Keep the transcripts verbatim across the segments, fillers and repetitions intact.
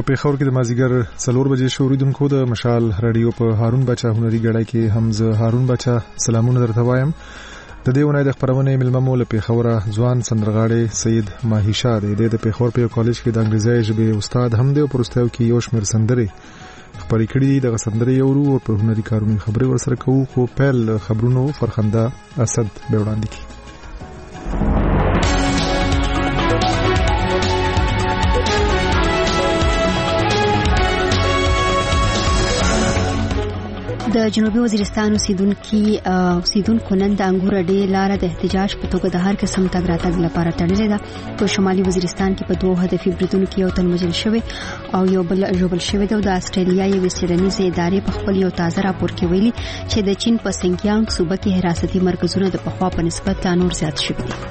په پیښور کې د مازیګر څلور بجې شوریدونکو د مشال رادیو په هارون بچا هنري ګړای کې حمزه هارون بچا سلامونه درته وایم. د دې ونې د خبرونه ملممو له پیښور ځوان سندرغاړي سید ماهی شاه د د پیښور په کالج کې د انګریزي ژبې استاد هم دی او پرستاو کې یو شمېر سندري خبرې کړې دي. د سندري یو ورو په هنري کارونو خبرې ورسره کوو خو پیل خبرونو فرخنده اسد به وړاندې کړي. د جنوبي وزیرستان اوسیدونکو اوسیدونکو نن د انګور اډې لار د احتجاج په توګه د هر قسم تګ راتګ لپاره تړلې ده. په شمالي وزیرستان کې په دوه هدفي بریدونو کې یو تن وژل شوی او یو بل ژوبل شوی دی. د استرالیا یوې څېړنیزې ادارې په خپل یو تازه راپور کې ویلي چې د چین په سنکیانګ صوبه کې حراستي مرکزونه د پخوا په نسبت لا نور زیات شوي دي.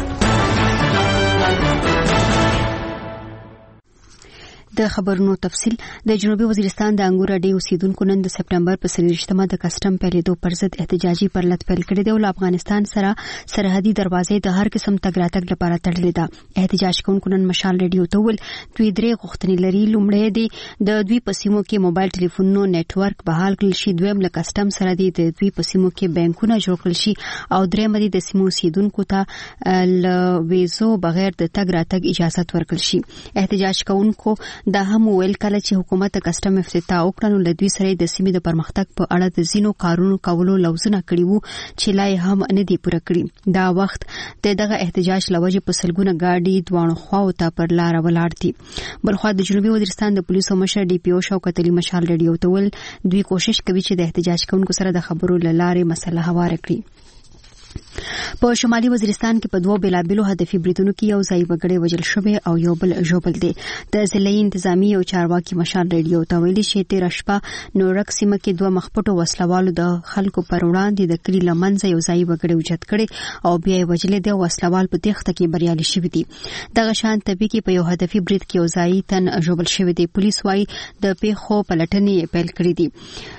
د خبرونو تفصیل. د جنوبي وزیرستان د انګور اډې اوسیدونکو نن د سپټمبر په څلوېښتمه د کسټم پیلېدو پر ضد احتجاجي پرلط پیل کړی دی او افغانستان سره سرحدي دروازې د هر قسم تګ راتګ لپاره تړلې ده. احتجاج کوونکو نن مشال رادیو ته ویل دوی درې غوښتنې لري. لومړی دی د دوی په سیمو کې موبایل ټلیفونونو نیټورک بحال کړل شي. دویم له کسټم سره دی د دوی په سیمو کې بانکونه جوړ کړل شي او دریم دی د سیمو اوسیدونکو ته ل ویزو بغیر د تګ راتګ اجازه ورکړل شي. احتجاج کوونکو دا هم ویل کله چې حکومت کسټم افتتاح وکړ نو لدوی سره د سیمې د پرمختګ په اړه د زینو کارونو کولو لوزونه کړي وو چې لا هم نه دی پوره کړی. دا وخت د دغه احتجاج لوجه په سلګونه گاډي دوانو خواو ته پر لار ولاړ دي. بلخو د جنوبي وزیرستان د پولیسو مشر ډي پی او شوکت علي مشال رادیو ته ول دوی کوشش کوي چې د احتجاج کوونکو سره د خبرو لاره مسله هواره کړي. په شمالي وزیرستان کې په دوه بلابلو هدفي بریدونو کې یو ځای وګړي وژل شوی او یو بل ژوبل دي. د ضلعي انتظامی او چارواکي مشال رادیو ته ویلي چې تیر شپه نورک سیمه کې دوه مخپټو وسلوالو د خلکو پر وړاندې د کلی لمنځه یو ځای وګړي وجد کړي او بیا یې وژلې دي. وسلوال په تخته کې بریالي شوی دي. دغه شان طبي کې په یو هدفي برید کې یو ځای تن ژوبل شوی دی. پولیس وايي د پیښو پلټنې پیل کړې دي.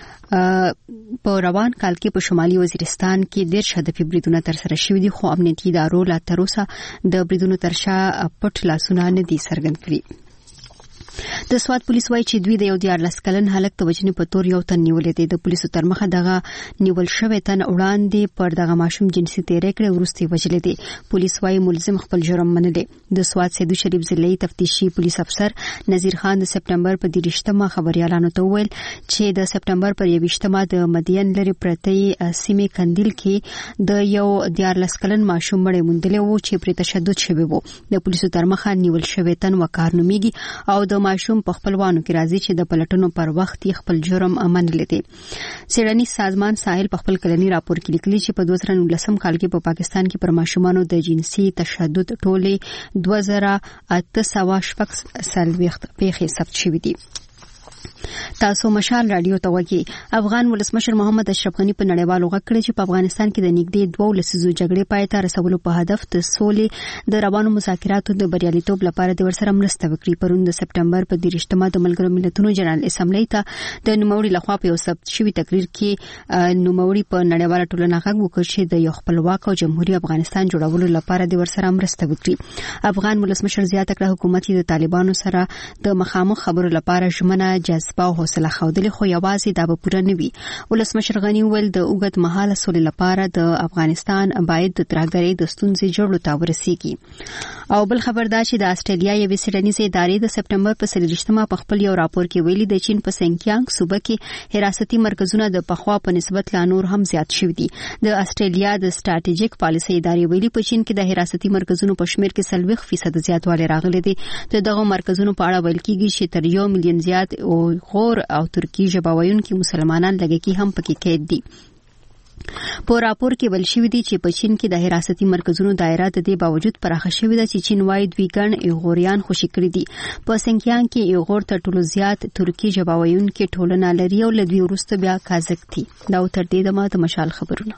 په روان کال کې په شمالي وزیرستان کې ډېر هدفي بریدونه ترسره شوي دي خو امنیتي ادارو لا تر اوسه د بریدونو تر شا پټ لاسونه نه دي څرګند کړي. د سوات پولیس وايي چې دوی د یو دیارلس کلن هلک د وژنې په تور یو تن نیولې دي. د پولیسو تر مخه دغه نیول شوی تن وړاندې پر دغه ماشوم جنسي تیرې کړې وروسته وژلې دي. پولیس وايي ملزم خپل جرم منلی. د سوات سیدو شریف ضلعي تفتیشي پولیس افسر نذیر خان د سپټمبر په دیرشتمه خبريالانو ته ویل چې د سپټمبر پر یوشتمه د مدین لري پرتې سیمې کندیل کې د یو دیارلس کلن ماشوم مړی موندلی وو چې پر تشدد شوی وو. د پولیسو تر مخه نیول شوی تن وقار نومیږي او د ماشوم په خپلوانو کې راځي چې د پلټنو پر وخت یې خپل جرم منلی دی. څېړنیز سازمان ساحل په خپل کلنی راپور کې لیکلي چې په دوه زره نولسم کال کې په پاکستان کې پر ماشومانو د جنسي تشدد ټولې دوه زره اته سوه شپږ څلوېښت پیښې ثبت شوې دي. تاسو مشال رادیو ته وګورئ. افغان ولسمشر محمد اشرف غنی په نړیوالو غږ کړی چې په افغانستان کې د نږدې دوه لسیزو جګړې پای ته رسولو په هدف د سولې د روانو مذاکراتو د بریالیتوب لپاره د ورسره مرسته وکړي. پرون د سپټمبر په دیرشتمه د ملګرو ملتونو جنرال اسمبلی ته د نوموړي لخوا په یو ثبت شوي تقریر کې نوموړي په نړیواله ټولنه غږ وکړ چې د یو خپلواک او جمهوریت افغانستان جوړولو لپاره د ورسره مرسته وکړي. افغان ولسمشر زیاته کړه حکومت د طالبانو سره د مخامخ خبرو لپاره ژمنه جذبه او حوصله خوندلې خو یوازې دا به پوره نه وي. ولسمشر غنی ویل د اوږد مهاله سولې لپاره د افغانستان باید د ترهګرۍ د ستونزې جوړولو ته ورسیږي. او بل خبر دا چې د استرالیا یوې څېړنیزې ادارې د سپټمبر په څلوېښتمه په خپل یو راپور کې ویلي د چین په سنکیانګ صوبه کې حراستي مرکزونه د پخوا په نسبت لا نور هم زیات شوي دي. د استرالیا د سټراټیژیک پالیسي ادارې ویلي په چین کې د حراستي مرکزونو په شمیر کې څلوېښت فیصد زیاتوالی راغلی دی. د دغه مرکزونو په اړه ویل کېږي چې تر یو میلیون زیات غور او ترکی ژبه ویونکي مسلمانان لږکي هم پکې قید دي. په راپور کې ویل شوی دی چې په چین کې د حراستي مرکزونو دایره د دې باوجود پراخه شوې ده چې چین وايي دوی ګڼ ایغوریان خوشي کړي دي. په سنکیانګ کې ایغور تر ټولو زیات ترکی ژبه ویونکي ټولنه لري او له دوی وروسته بیا کازک دي. دا تر دې دمه د مشال خبرونه.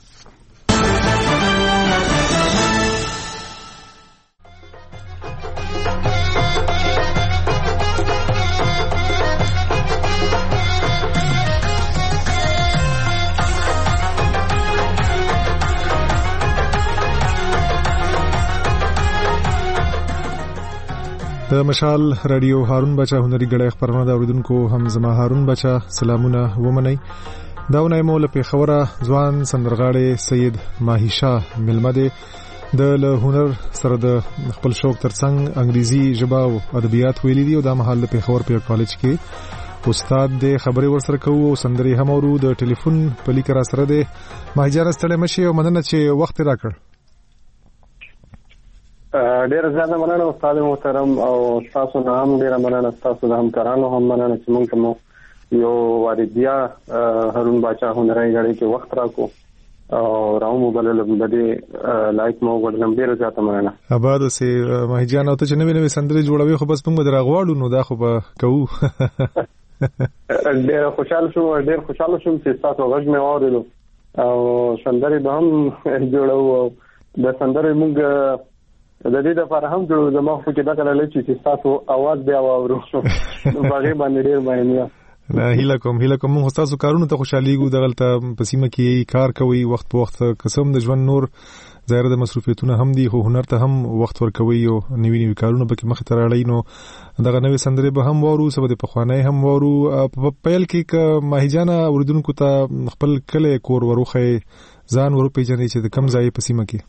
د د مشال رادیو هارون بچا هنري غړې خبرونه د اوریدونکو هم زما هارون بچا سلامونه ومني داونه مولا په خوره ځوان سندرغاړي سید ماهی شاه ملمده د له هنر سره د خپل شوق ترڅنګ انګریزي ژبه او ادبیات ویلي دي او د محل په خبر په کالج کې استاد د خبري ورسره کوو او سندري هم ورو د ټلیفون په لیکره سره د ماجر استله مشي او مننه چې وخت راکړ. ډیر زیاته مننه استاد محترم او تاسو نه هم ډیر مننه تاسو د همکارانو هم مننه چې موږ کوم یو واردیا هارون بچا هنري غړي کې وخت راکو او راو موبایل له دې لایک مو ورنم ډیر زیاته مننه. آباد سي ماهیجان او ته چې نوې نوې سندري جوړوي خو بس موږ دراغواړو نو دا خو به کوو. ډیر خوشاله شوم ډیر خوشاله شوم چې تاسو غږ مې واورېدو او سندري به هم جوړو او د سندري موږ د دې لپاره هم جوړو د مخ کې دا کله لچې چې تاسو आवाज بیا واورو نو باغې باندې ډیر معنی نه هیله کوم هیله کوم موږ تاسو کارونه ته خوشاليږو دغلته پسیمه کې کار کوي وخت په وخت قسم د ژوند نور ظاهر د مصروفیتونه هم دي خو هنر ته هم وخت ورکوي او نوی نوی کارونه به کې مخ ته راړي نو دغه نوې سندري به هم وورو سبا د پخوانۍ هم وورو په پیل کې ک ماهیجانا اوریدونکو ته خپل کله کور وروخه ځان ورو پیژنې چې د کم ځای پسیمه کې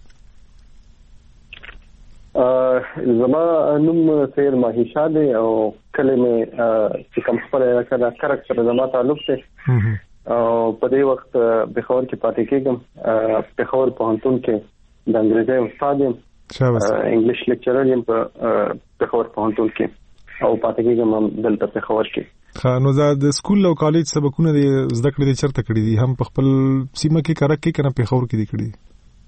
زما نوم سیر ماهی شاه دی او کلمه چې کوم خپل کړه کریکټر زما تعلق دی او په دې وخت په خبر کې پاتې کېږم په خبر په هنتون کې د انګریزي استاد یم انګلیش لیکچرر یم په خبر په هنتون کې او پاتې کېږم دلته په خبر کې. نو د سکول او کالج سبقونه د زده کړې چرته کړې دي هم په خپل سیمه کې کارک کې کنه په خبر کې دي کړې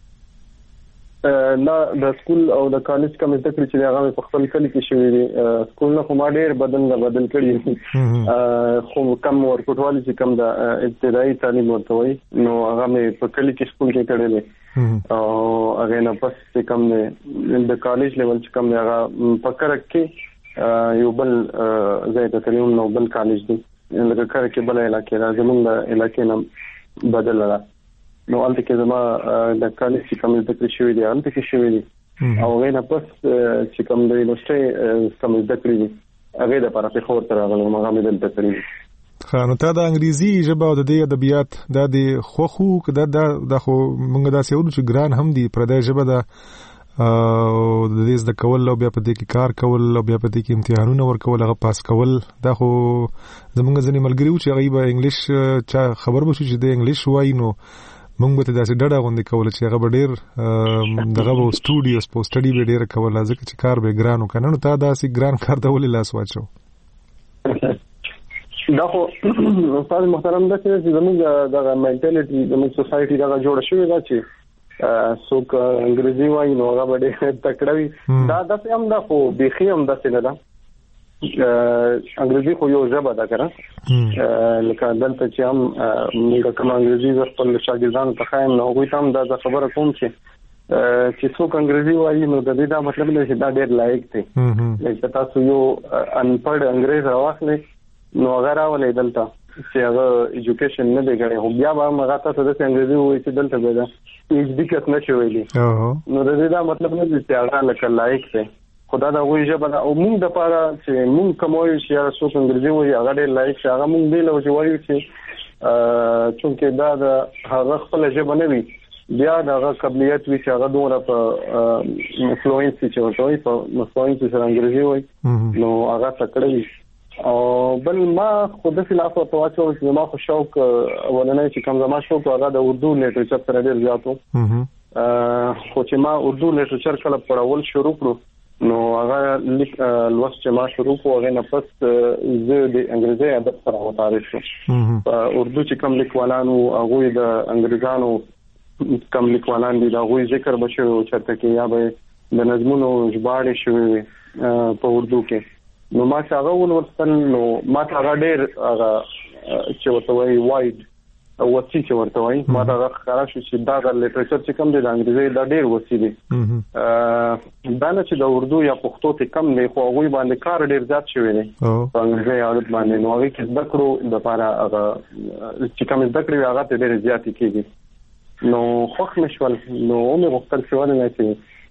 نه د سکول او د کالج کوم زده کړې چې هغه په خپل کلی کې شوې دي سکول نه کوم ډېر بدل نه بدل کړی خو کم ورکوټوالي چې کم د ابتدایي تعلیم ورته وي نو هغه مې په کلی کې سکول کې کړی دی او هغه نه پس چې کم د کالج لیول چې کم هغه په کرک کې یو بل ځای ته تلم نو بل کالج دی لکه کرک کې بل علاقې راځم د علاقې نه بدل را نو الته کې زما د کالج چې کوم د کړی شوی دی الته کې شوی دی او غوښنه پس چې کوم د یونیورسيټي کوم د کړی دی هغه د لپاره په خور تر هغه مغام دلته کړی خانو ته د انګریزي ژبه او د ادبیات د د خوخو کده د خو موږ دا سیورو چې ګران هم دی پردې ژبه د او د دې د کول او بیا په دې کې کار کول او بیا په دې کې امتحانونه ورکول هغه پاس کول دا خو زمونږ ځنې ملګری و چې هغه به انګلیش چا خبر بشو چې د انګلیش وای نو موږ به داسې ډډه غونډه کوله چې هغه به ډېر دغه به سټوډیوس په سټډي به ډېر کوله ځکه چې کار به ګران وکنه نو تا داسې ګران کار ته ولې لاس واچو دا خو استاد محترم دا چې زموږ دغه منټالیټي زموږ سوسايټي دا جوړ شوی دا چې څوک انګریزي وایي نو هغه به ډېر تکړه وي دا داسې هم دا خو بيخي هم داسې نه ده انګریزي خو یو ژبه ده کنه لکه دلته چې هم موږ کوم انګریزي خپل شاګردانو ته خایم نو هغه هم دا خبره کوم چې چې څوک انګریزي وایي نو د دې دا مطلب نه چې دا ډېر لایق دی لکه تاسو یو انپړ انګریز راوخلې نو هغه راولې دلته چې هغه ایجوکیشن نه دی غړي خو بیا به هغه تاسو د انګریزي وایي چې دلته به دا ایچ ډی کس نشي ویلي نو د دې دا مطلب نه دی چې هغه لکه لایق دی خدا دا وایي ژبه او موږ د پاره چې موږ کوموي چې څوک انګریزي وایي هغه ډېر لایق شي هغه موږ دی لو چې وایي چې چې دا د هغه خپل ژبه نه وي بیا دا قابلیت وي چې هغه دومره په فلوئنسي چې ورته په فلوئنسي سره انګریزي وایي نو هغه تکړه وي او بل ما خود خلاف او تواچو چې ما خو شوق ولنه چې کوم زما شوق هغه د اردو لیټریچر سره ډېر زیاتو خو چې ما اردو لیټریچر کله پڑھول شروع کړو نو هغه لیک لوست چې ما شروع کوو هغه نه پس زه د انګریزي ادب سره متعارف شوم اردو چې کوم لیکوالانو هغه د انګریزانو کوم لیکوالان دي دا غوي ذکر بشو چرته کې یا به د نظمونو ژباړې شوی په اردو کې نو ما څنګه ولوستل نو ما څنګه ډېر هغه چې ورته وایي وایډ او وسی چې ورته وایي ما دا ښکارا شو چې دا د لیټریچر چې کوم دی د انګریزي دا ډېر وسی دی دا نه چې د اردو یا پښتو ته کم نه خو هغه باندې کار ډېر زیات شوی دی په انګریزي عادت باندې نو هغه کې د کړو د لپاره هغه چې کوم د کړو هغه ته ډېر زیات کیږي نو خوښ مشول نو موږ وختل شو نه چې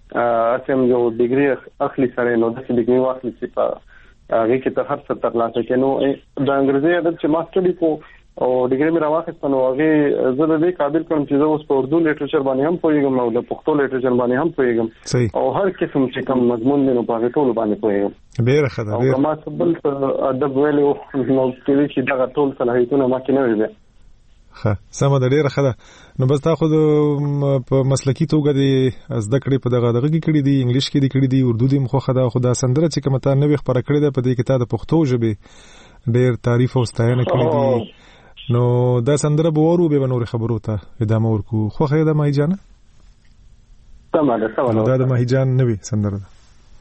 اسیم یو ډیګري اخلي سره نو د ډیګري واخلي چې په هغه کې ته هر څه ترلاسه کړي. نو د انګریزي ادب چې ماستر دی کو او ډیګري مې راوخته نو هغه زه د دې قابل کوم چې زه اوس په اردو لیټریچر باندې هم پوهیږم او د پښتو لیټریچر باندې هم پوهیږم او هر قسم چې کوم مضمون دی نو په ټول باندې پوهیږم. ډیر ښه ده. او ما سبل ادب ویلو نو کې چې دا ټول صلاحیتونه ما کې نه وي. ښه سم ده ډیر ښه ده. نو بس تا خو په مسلکی توګه د زده کړې په دغه دغه کې کړې دي، انګلیش کې دي کړې دي، اردو دې مخه ده. خو دا سندره چې کومه تا نوې خبره کړې ده په دې کې تا د پښتو ژبې ډیر تعریف او ستاینه کړې دي. نو دا سندره به ورو به نور خبرو ته ادامه ورکو. خو خیر ده ماهی جان. تمام ده سوال. دا د ماهی جان نوې سندره ده.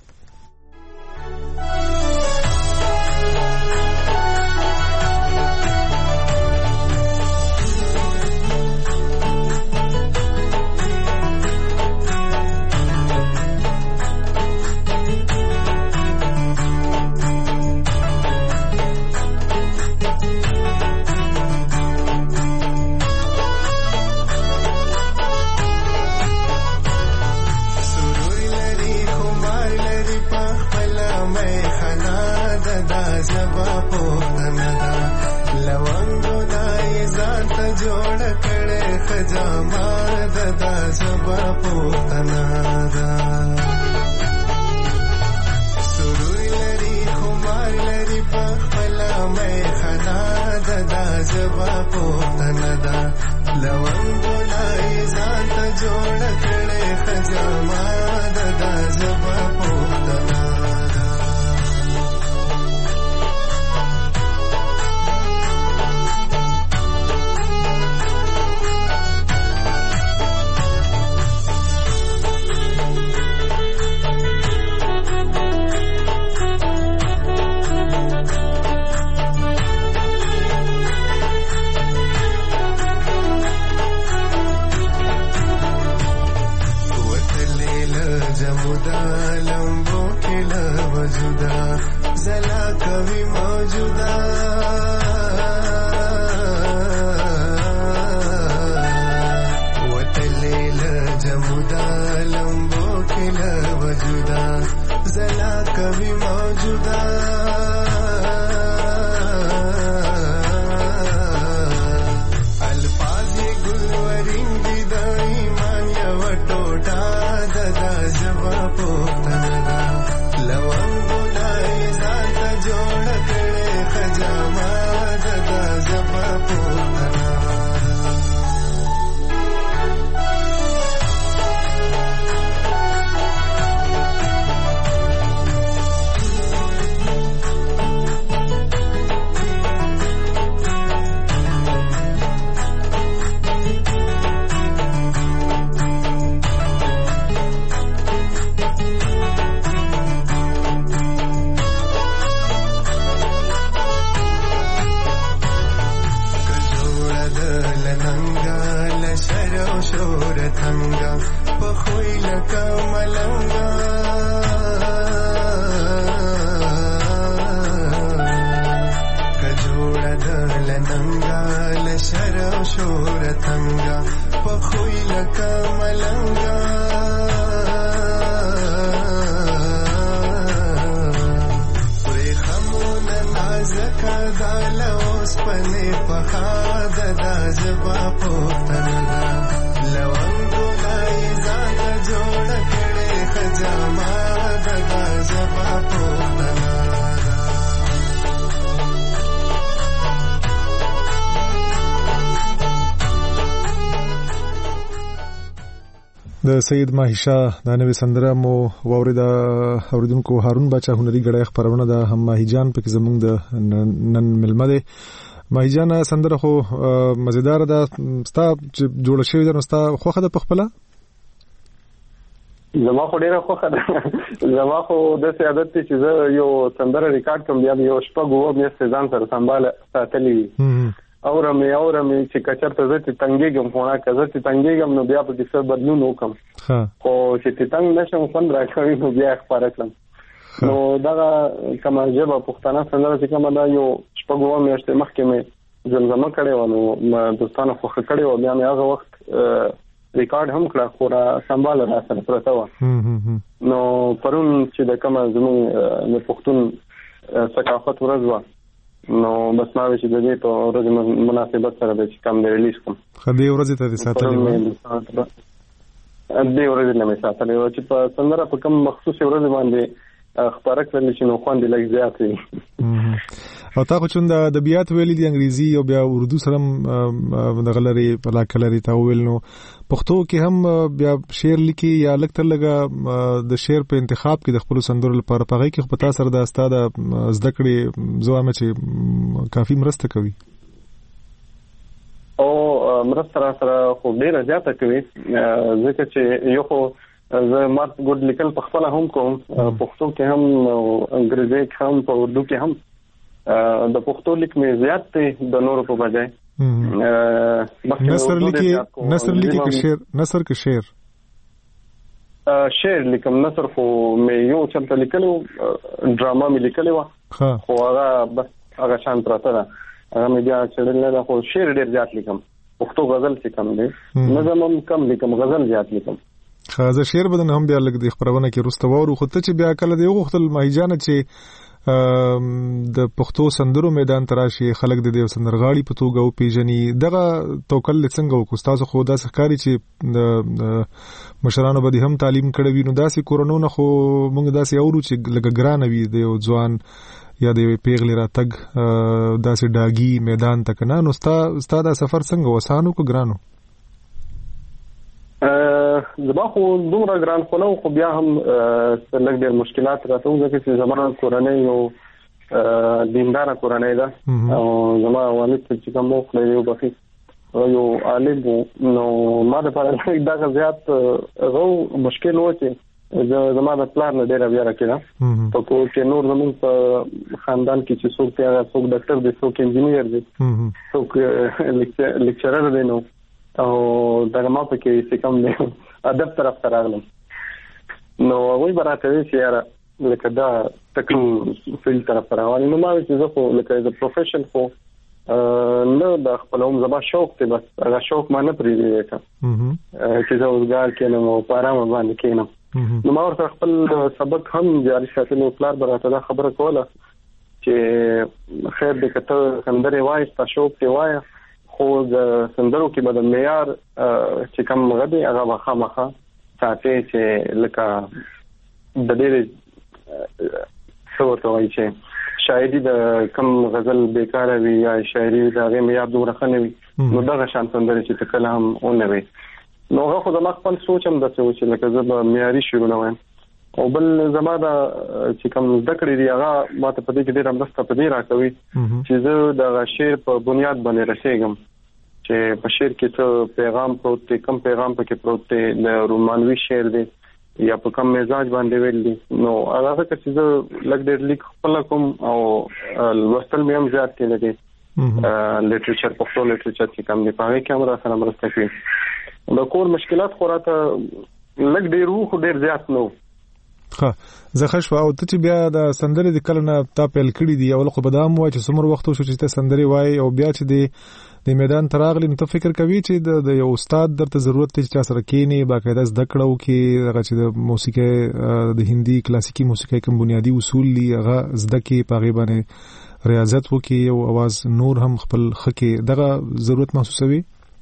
د سید ماهیشا د نوې سندره مو واوریدا. اوریدونکو هارون بچا هنري غړای خبرونه ده هم ماهی جان په زمونږ د نن ملمه ده. ماهی جان سندره خو مزیدار ده. ستا جوړ شوی ده نو ستا خوخه ده په خپل زما خو ډیره خوخه ده. زما خو د سیادت چې زه یو سندره ریکارډ کوم بیا یو شپه غو مې ځان سره سنبال ساتلی اورم اورم چې کچر ته زه تنګېږم خو نه کزه چې تنګېږم نو بیا په دې څه بدلون وکم خو چې تنګ نشم فن راکوي نو بیا خبره کړم. نو دا کومه ژبه پښتانه سندره چې کومه دا یو شپږ و میاشتې مخکې مې زمزمه کړې و نو دوستانو خو کړې و بیا مې هغه وخت ریکارډ هم کړ خو را سمبال را سره پرته و. نو پرون چې د کومه زموږ د پښتون ثقافت ورځ و نو بس ما چې د دې په ورځ مناسبت سره د کم دی ریلیز کوم. خدای ورځ ته ساتلې و دې ورځ نه مې ساتلې و چې په سندره په کوم مخصوص ورځ باندې خبره کړل چې نو خوان دی لږ زیات وي. او تاسو چې د ادبیات ویلي دي انګریزي او بیا اردو سره د غلري په لاکلري تا ویل نو پښتو کې هم بیا شعر لیکي یا لکتر لګه د شعر په انتخاب کې د خپل سندرو لپاره پغې کې خپل تاسو سره د استاد زده کړې زوامه چې کافي مرسته کوي او مرسته سره خو ډیره زیاته کوي ځکه چې یو خو زه مات ګډ لیکل په خپل هم کوم پښتو کې هم انګریزي کې هم په اردو کې هم د پښتو لیک مې زیات دی د نورو په بجای. نثر لیکي نثر لیکي که شعر نثر که شعر شعر لیکم نثر خو مې یو چلته لیکلو ډراما مې لیکلې و خو هغه بس هغه شان پراته ده هغه مې بیا چړل نه خو شعر ډیر زیات لیکم. پښتو غزل چې کم دی نظم هم کم لیکم غزل زیات لیکم. خازه شعر بدن هم بیا لګ د خبرونه کې رستوارو خو ته چې بیا کله دی غوښتل مهیجانه چې د پښتو سندرو میدان تراشي خلک د دې سندرغاړي په توګه او پیژني دغه توکل څنګه وکړو تاسو خو دا ښکاری چې د مشرانو باندې هم تعلیم کړی وي نو داسې کورونو خو موږ داسې اورو چې لګ ګران وي د یو ځوان یا د پیغلې راتګ داسې ډاګي میدان تک نه نو ستا دا سفر څنګه وسانو کو ګرانو؟ زما خو دومره ګران خو نه خو بیا هم لږ ډېر مشکلات راته وو ځکه چې زما کورنۍ یو دینداره کورنۍ ده او زما والد چې کوم وخت یو بخي یو عالم نو ما د پاره دا زیات غو مشکل و چې زما د پلان نه ډېر بیا راکړه په کو چې نور زموږ په خاندان کې چې څوک پیغه څوک ډاکټر دی څوک انجینیر دی څوک لیکچرر دی نو او دغه ما په کې څه کم دی ادب طرف ته راغلم نو وای براته چې یاره لکه دا تکو فیل طرف ته راغلی نو ما چې زه خو لکه د پروفیشن خو نه د خپلوم زما شوق دی بس هغه شوق ما نه پرېږدي چې زه اوسګار کېنم او په ارامه باندې کېنم نو ما ورته خپل سبق هم جاري ساتلو پلار براته دا خبره کوله چې خیر دې کته سندرې وایي ستا شوق دی وایه خو د سندرو کې به د معیار چې کوم غدي هغه به خامخا ساتي چې لکه د ډېرې څه ورته وایي چې شاعري د کم غزل بیکاره وي یا شاعري د هغې معیار دومره ښه نه وي نو دغه شان سندرې چې ته کله هم ونه وي نو هغه خو زما خپل سوچ هم داسې و چې لکه زه به معیاري شعرونه وایم او بل زما د چې کوم زده کړې دي هغه ما ته په دې کې ډېره مرسته په دې راکوي چې زه د شعر په بنیاد باندې رسېږم چې په شعر کې څه پیغام پروت دی کم پیغام پکې پروت دی د رومانوي شعر دی یا په کم مزاج باندې ویل دي نو هغه چې زه لږ ډېر لیک خپل کوم او لوستل مې هم زیات کې لګي لیټریچر پښتو لیټریچر چې کوم دی په هغه کې هم را سره مرسته کوي د کور مشکلات خو راته لږ ډېر وو خو ډېر زیات نه ها زه خښ او ته چې بیا د سندرې د کله نه تا پیل کړی دی او خو بدام وای چې څومره وخت شو چې ته سندرې وای او بیا چې دی د میدان تراغلی نو ته فکر کوي چې د یو استاد درته ضرورت دی چې سره کېنی باقاعده زده کړو کې هغه چې د موسیقي د هندي کلاسیکي موسیقي کوم بنیادی اصول دي هغه زده کې په غیبه باندې ریاضت وکي او आवाज نور هم خپل خکې دغه ضرورت محسوسوي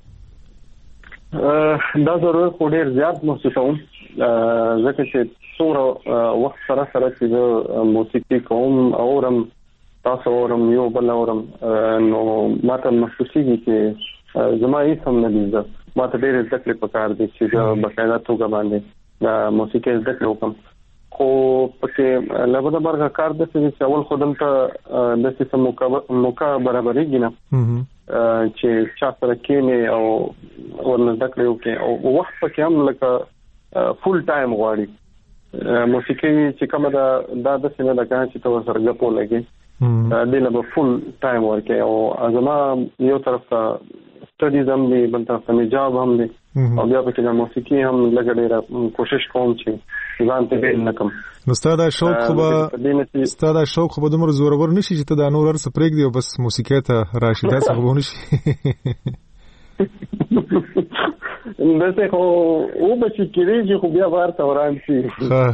دا ضرورت ډېر زیات محسوسوم ځکه چې څومره وخت سره سره چې موسیقي کوم اورم تاسو اورم یو بل اورم نو ماته محسوسيږي چې زما هیڅ هم نه دي ما ته ډېر زده کړې پکار دي چې بقاعده توګه باندې د موسیقي زده کړې وکم خو پکې لږه برګه کار د چې اول خودم ته د سیستم موقع برابرېږي نه چې چا سره کېنه او ورنه زده کړې وکي او وخت پکې هم لکه فول ټایم غواړي موسیقي چې کومه دا د سینې د کار چې تو سره غپو لګي د له فول ټایم ورکه او ازما یو طرف ته سټډیز هم دي بل طرف ته جاب هم دي او بیا په کې موسیقي هم لګړې کوشش کوم چې ځان ته نه کم نو ستاسو شوق خو به ستاسو شوق خو به دومره زورور نشي چې ته د نور ارس پرېګ دی او بس موسیقي ته راشي دا څه غوښنه شي دسه خو او بچی کېږي خو بیا بار توران شي ها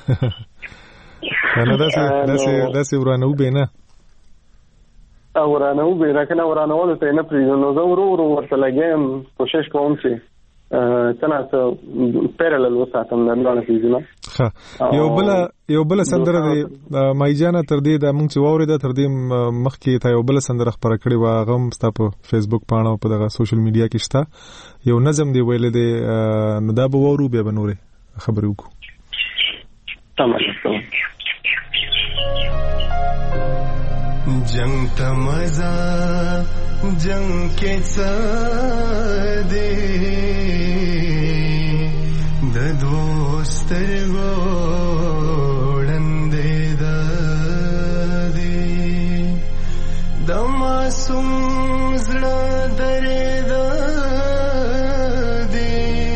کنه داسې داسې داسې ورانه وبې نه ورانه وبې نه کنه ورانه ول ته نه پریږدو نو زه ورو ورو ورته لګیم کوشش کوم چې څنګه پیرالل وساتم د نړۍ فیزونه ها یو بل یو بل سندره دی مای جانا تر دې د موږ چې ووري د تر دې مخکې ته یو بل سندره خبره کړې و غم ستا په فیسبوک پاڼه په دغه سوشل میډیا کې شته یو نظم دی ویل دی نو دا به وورو به بنورې خبرې وکړو تمام جنگ تمزا جنگ کے صدے د دوستر گوڑندے دادے د معصوم زړه درې دادے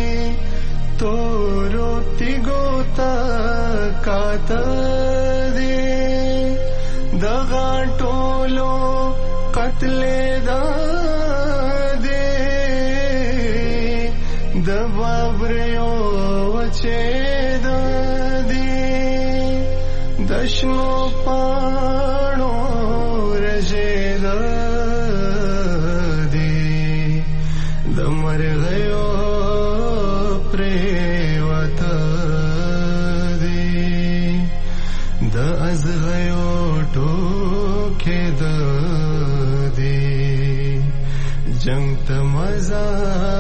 تورو تیګو تا کاته دغاټولو قتل دادې د بابریو وچې دادې د شنو پاڼو رژې دادې د مرغیو پریوته دې د ازغیو ټوکې دادې جنگ ته مزه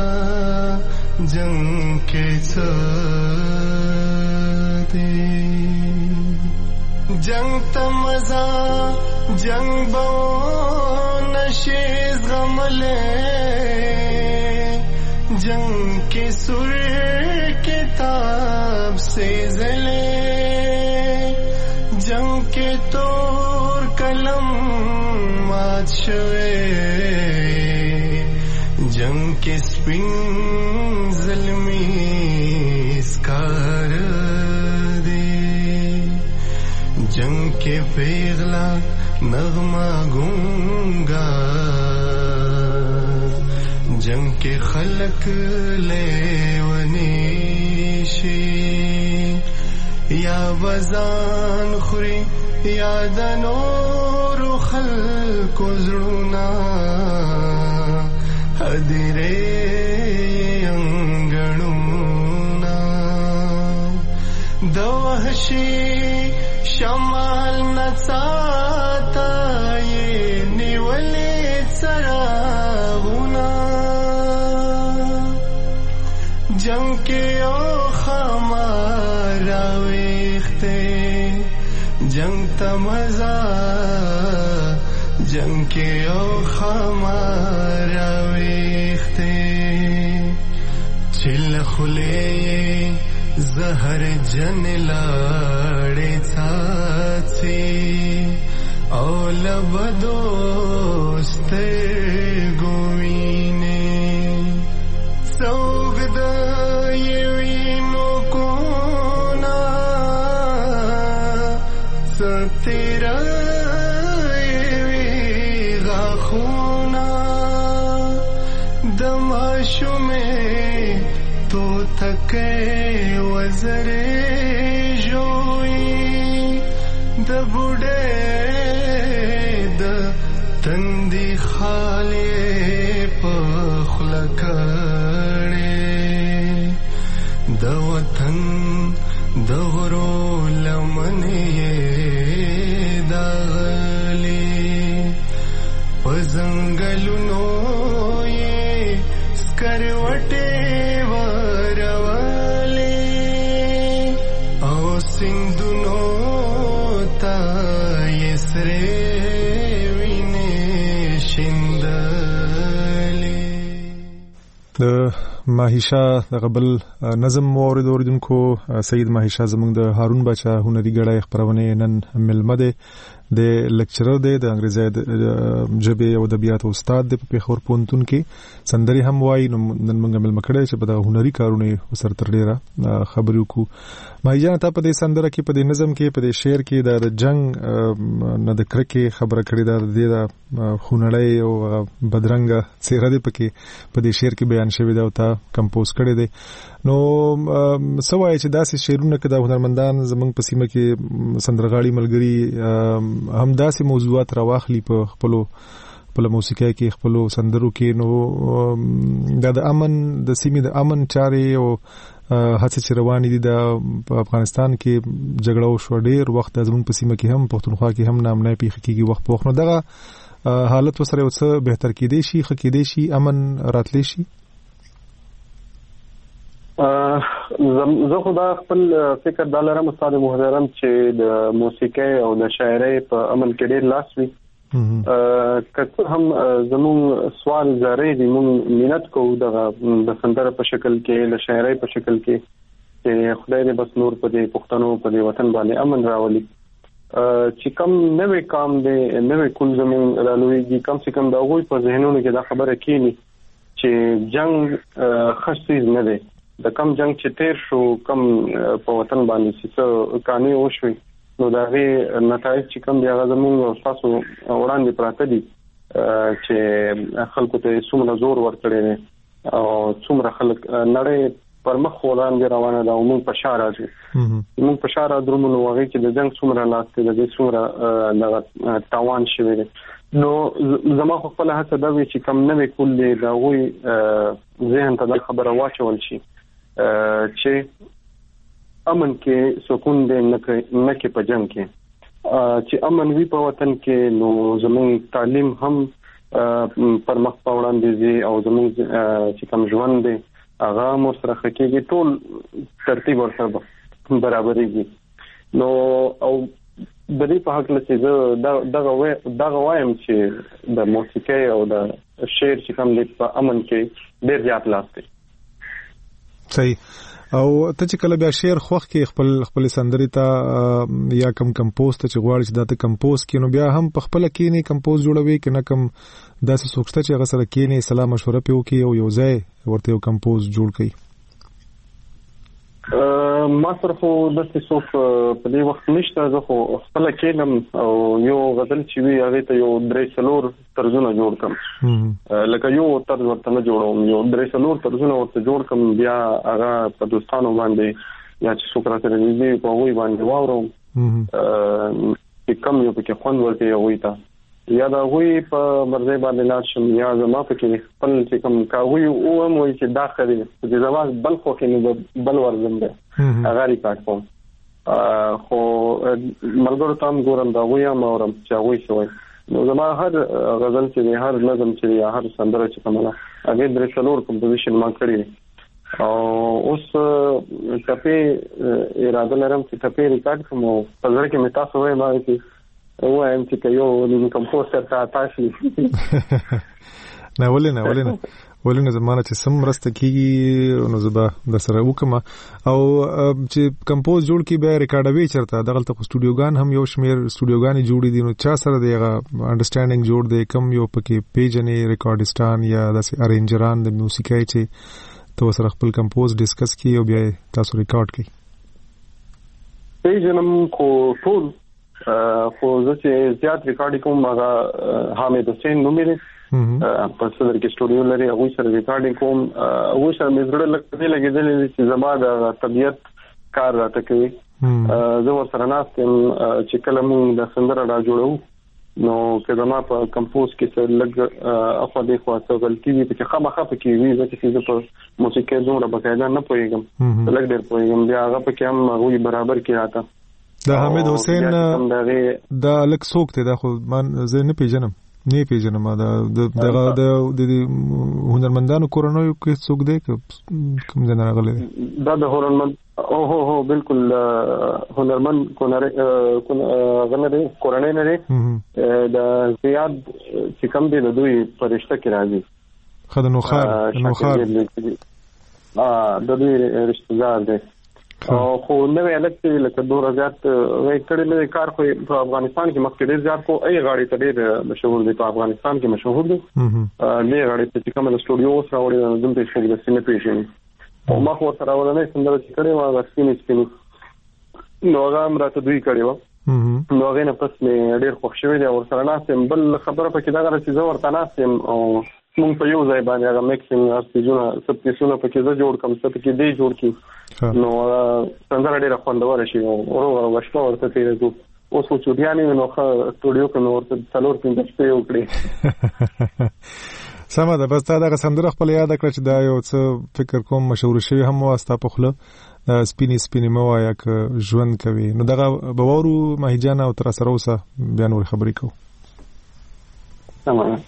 جنگ کې څه دې جنگ ته مزه جنگ به نشي زغملې جنگ کې سور کتاب سے زلے جنگ کے تور قلم مات شوے جنگ کے سپین ظلمی اسکار دے جنگ کے پیغلا نغمہ گونگا جنگ کے خلق لیونیشی یا وزان خوري یا د نور خلق زړونا هدیره انګړونا د وحشي شمال نڅاتا یې نیولې څراغونا جنگ کې او خمارا جنگ تمزا جنگ کے او خمارا ویختے چل خلے زہر جن لاڑے چاچی او لب دوست گوینے سوگ دا یوینو کونا تیرا وی غاخونا دماشو میں تو تھکے وزرے جوئی د بوڑے د تندی خالے پخلکڑے د وطن د غرو لمنی پزنګلونو یې سکروټې ورولې او سیندونو ته یې سرې وینې شیندلې د ماهیشا د قبل نظم مورد اوریدونکو سید ماهیشا زموږ د هارون بچا هنري غړای خبرونه نن ملمه ده د لیکچرر دی د انګریزي ژبې او ادبیاتو استاد دی په پیښور پوهنتون کې سندري هم وایي. نو نن موږ مل مکړی چې په د هنري کارونه سره تر ډیره خبرې وکړو. ما جان ته په دې سندره کې په دې نظم کې په دې شعر کې د جنگ نه د کرکې خبره کړې ده، د خونړۍ او بدرنګه څیره دی پکې په دې شعر کې بیان شوی دی او تا کمپوز کړی دی. نو سوای چې داسې شعرونه کې د هنرمندان زمنګ په سیمه کې سندرغاړي ملګری هم داسې موضوعات راواخلي په خپلو خپل موسیقۍ کې خپل سندرو کې. نو دا د امن د سیمې د امن چارې او هڅې چې روانې دي د افغانستان کې جګړه وشو ډېر وخت زموږ په سیمه کې هم پښتونخوا کې هم نامنای پیښ کېږي وخت په وخت. نو دغه حالت وسره یو څه بهتر کېدی شي، ښه کېدی شي، امن راتلی شي. زه خو دا خپل فکر دا لرم استاد محترم چې د موسیقۍ او د شاعرۍ په امن کې ډېر لاس وي. که هم زموږ سوال زارې دي، موږ مینت کوو د سندره په شکل کې د شاعرۍ په شکل کې چې خدای دې بس نور په دې پښتنو په دې وطن باندې امن راولي. چې کم نوې کام دی نوې کول زموږ رالویږي، کم سے کم د هغوی په ذهنونو کې دا خبره کېني چې جنگ ښه څیز نه دی. د کم جنگ چې تیر شو کم په وطن باندې چې کاني وشوي نو دا غي نتایج چې کم دی هغه زموږ تاسو وړاندې پراته دي چې خلکو ته څومره زور ورکړي او څومره خلک نړۍ پر مخ وړاندې روانه ده او موږ په شا راځو. موږ په شا راځو نو هغه کې د جنگ څومره لاس دی د څومره د تاوان شوی دی. نو زما خو خپل هڅه دا وی چې کم نوې کول دی دا غوي ذهن ته د خبره واچول شي چې امن کې سکون دې نه کې په جنگ کې چې امن وی په وطن کې نو زموږ تعلیم هم پر مخ په وړاندې دي او زموږ چې کوم ژوند دی هغه مو سره خکېږي، ټول ترتیب ورسره برابرېږي. نو او د دې په حق لته زه دغه دغه وایم چې د موسیقۍ او د شعر چې کوم دی په امن کې ډېر زیات لاس دی. صحیح. او ته چې کله بیا شعر خوښ کې خپل خپل سندري ته یا کم کمپوز ته چې غواړي چې دا ته کمپوز کینو بیا هم په خپل کې نه کمپوز جوړوي کنه کم داسې سوچته چې هغه سره کې نه سلام مشوره پیو کې او یو ځای ورته یو کمپوز جوړ کړي. ما سره خو د څه څوک په دې وخت نشته، زه خو خپل کېنم او یو غزل چې وی هغه ته یو درې څلور طرزونه جوړ کړم، لکه یو طرز ورته نه جوړوم، یو درې څلور طرزونه ورته جوړ کړم، بیا هغه په دوستانو باندې یا چې څوک راته دې په وای باندې واورم چې کم یو پکې خوند ورته وي تا یا دا وی په مرزه باندې لاړ شم یا زما پکې خپل چې کوم کاوی او هم وي چې داخلي د زواج بل خو کې نه بل ورزم ده هغه ریکارډ کوم. خو ملګرو تام ګورم دا وی هم اورم چې وی شوی نو زما هر غزل چې هر نظم چې یا هر سندره چې کومه هغه درې څلور کمپوزیشن ما کړی او اوس ټپې اراده لرم چې ټپې ریکارډ کوم او په ځکه کې مې تاسو وایي ما چې وایم چې کيو د کمپوزر ته تاسو نه ولې نه ولې نه ولې نه زمانه چې سم راسته کیږي نو زبا د سره وکما او چې کمپوز جوړ کی به ریکارډوي چرته دغه ته سټوډیوګان هم یو شمیر سټوډیوګان جوړې دي نو چا سره دیغه انډرستانډینګ جوړ دی کم یو پکې پیجنې ریکارډستان یا د ارینجران د موسیقۍ چې تو سره خپل کمپوز ډیسکس کی او بیا تاسو ریکارډ کی پیجنم کو ټول خو زه چې زیات ریکارډ کوم هغه حامد حسین نوم یې په صدر کې سټوډیو لري هغه سره ریکارډ کوم هغه سره مې زړه لګې لګېدل چې زما د طبيعت کار راته کوي زه ورسره ناستم چې کله موږ د سندره را جوړو نو که زما په کمپوز کې څه لګ اخو دې خو څه غلطي وي چې خامخا پکې وي چې زه په موسیقۍ زوړه بقاعده نه پوهیږم لګ ډېر پوهیږم بیا هغه پکې هم هغه برابر کې راته دا حمید حسین دا الک څوک ته دا خو من زه نه پیژنم نه پیژنم دا دغه د هنرمندانو کورونو کې څوک دی کوم ځای راغلی دا د هنرمند او هو هو بالکل هنرمند کونره غنره کورونه نه دی دا زیاد چې کوم دی د دوی پرشته کې راځي خدای نو خار نو خار ا د دوی رشتہ دار دی خو نو الکت لکه دوه زیات وای کړل کار خو په افغانستان کې مخکې ډیر زیات کو ای غاړي ته ډیر مشهور دي په افغانستان کې مشهور دي نه غاړي ته کوم د سټوډیو سره وړي د دې څخه د سینې پیژنې او ما خو سره ولنه سندره چې کړې و غسینې سپینې نو هغه راته دوی کړې و نو هغه نه پس مې ډیر خوښ شوې دي او سره ناسم بل خبره پکې دا غره چې زه ورته ناسم او مونږ په یو ځای باندې هغه میکسینګ ارتیزونه سب کیسونه پکې زه جوړ کوم څه پکې دی جوړ کی نو څنګه ډیره خوندور شي او ورو ورو ورته تیرې اوس خو چوډیانې نو ښه سټوډیو کې نو ورته څلور پنځه شپې وکړې سمه ده. بس تا دا سندره خپل یاد کړ چې دا یو څه فکر کوم مشهور شوی هم واسطه په خله سپینې سپینې موایا ک ژوند کوي نو دغه بوورو ماهیجان او تر سره اوسه بیا نور خبرې کو. سمه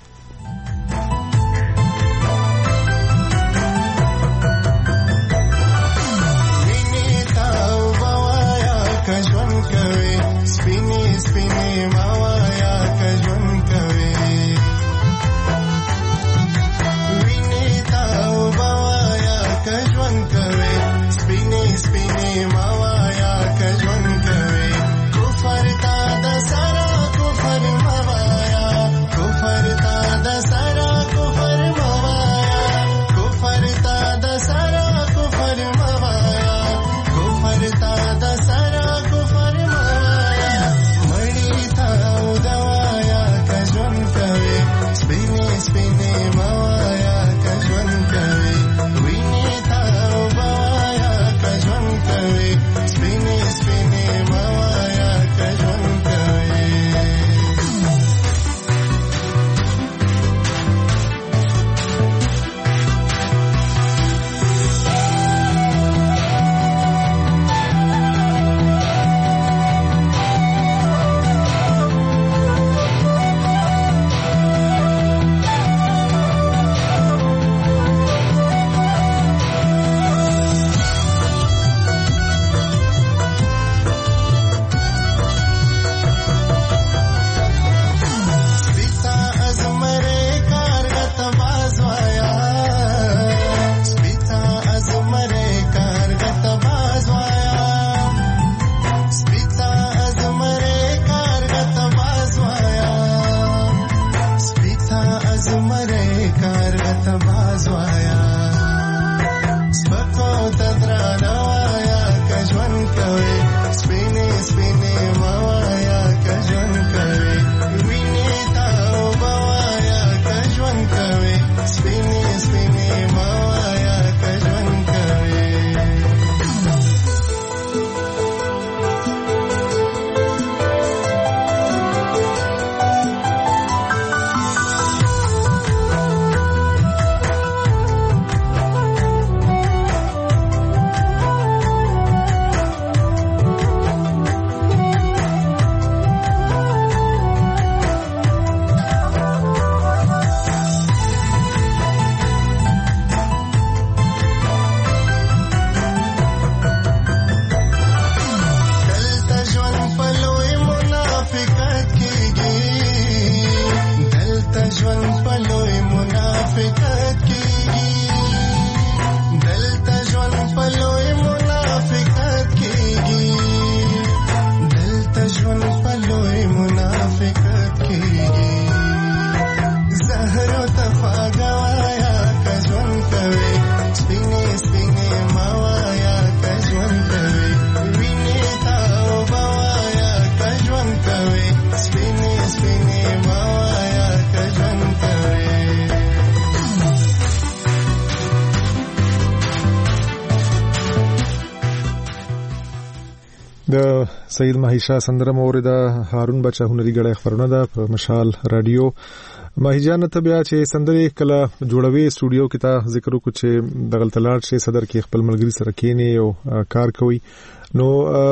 د سید ماهیشا سندره مورده هارون بچا هنري غړې خبرونه ده په مشال رادیو. ماهیجان ته بیا چې سندره کله جوړوي سټوډیو کې تا ذکر وکړو چې د غلطلاړ شي صدر کې خپل ملګری سره کېنی او کار کوي نو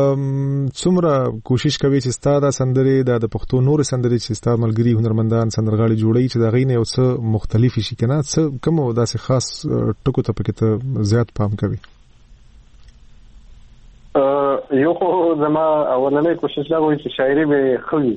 څومره کوشش کوي چې ستاره سندره د پښتو نور سندره چې ستاره ملګری هنرمندان سندرغاړي جوړي چې دا غینه او څه مختلف شي کنه څه کوم داسې خاص ټکو ته پکې ته زیات پام کوي. یو خو زما اولنې کوشش دا وایي چې شاعري به خوي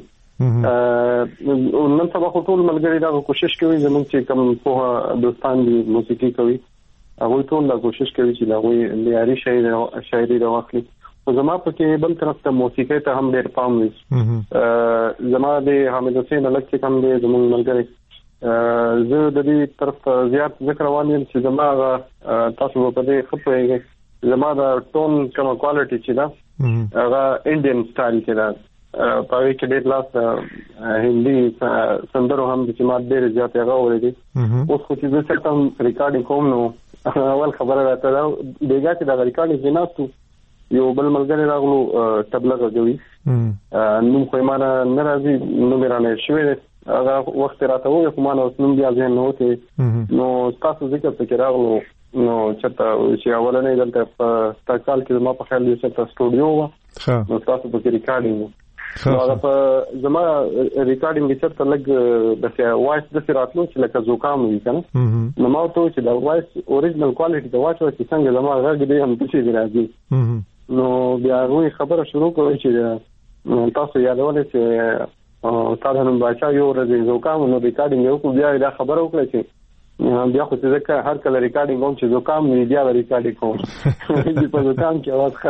نن سبا خو ټول ملګری دا کوشش کوي زموږ چې کوم په دوستان دي موسیقي کوي هغه ټول لا کوشش کوي چې دا وي معیاري شاعري شاعري راوخلي. او زما په کې بل طرف ته موسیقي ته هم ډېر پام وي. زما د حامد حسین الګ چې کوم دی زموږ ملګری زه د دې طرف ته زیات ذکر روان یم چې زما تاسو په دې خپل زما د ټون کوم کوالټي چې دا هغه انډین سټایل کې دا په کې ډېر لاس هندي سندرو هم چې ما ډېر زیات هغه ورېدي. اوس خو چې زه څنګه ریکارډینګ کوم نو اول خبره راته دا دیګه چې دا ریکارډینګ کې ناستو یو بل ملګری راغلو تبلیغ کوي نو خو ما نه راځي نو میرانه شوې هغه وخت راته وې خو ما نو نوم بیا ځین نو ته نو تاسو ذکر ته راغلو نو چته چې اولنې دلته په تاکال کې ما په خیال دې چې سټوډیو و نو تاسو په ریکارډینګ نو هغه په زما ریکارډینګ کې چته لګ د وایس د سراتلو چې لکه زوکام وي کنه نو ما ته چې د وایس اوریجنل کوالټي د واچو چې څنګه زما غږ دې هم څه دی راځي نو بیا غوي خبره شروع کوي چې تاسو یادولې چې استاد نن باچا یو ورځ زوکام نو ریکارډینګ یو کو بیا دا خبره وکړه چې بیا خو ځکه هر کله ریکارډینګ کوم چې زوکام نه بیا ریکارډینګ کوم چې په زوکام کې आवाज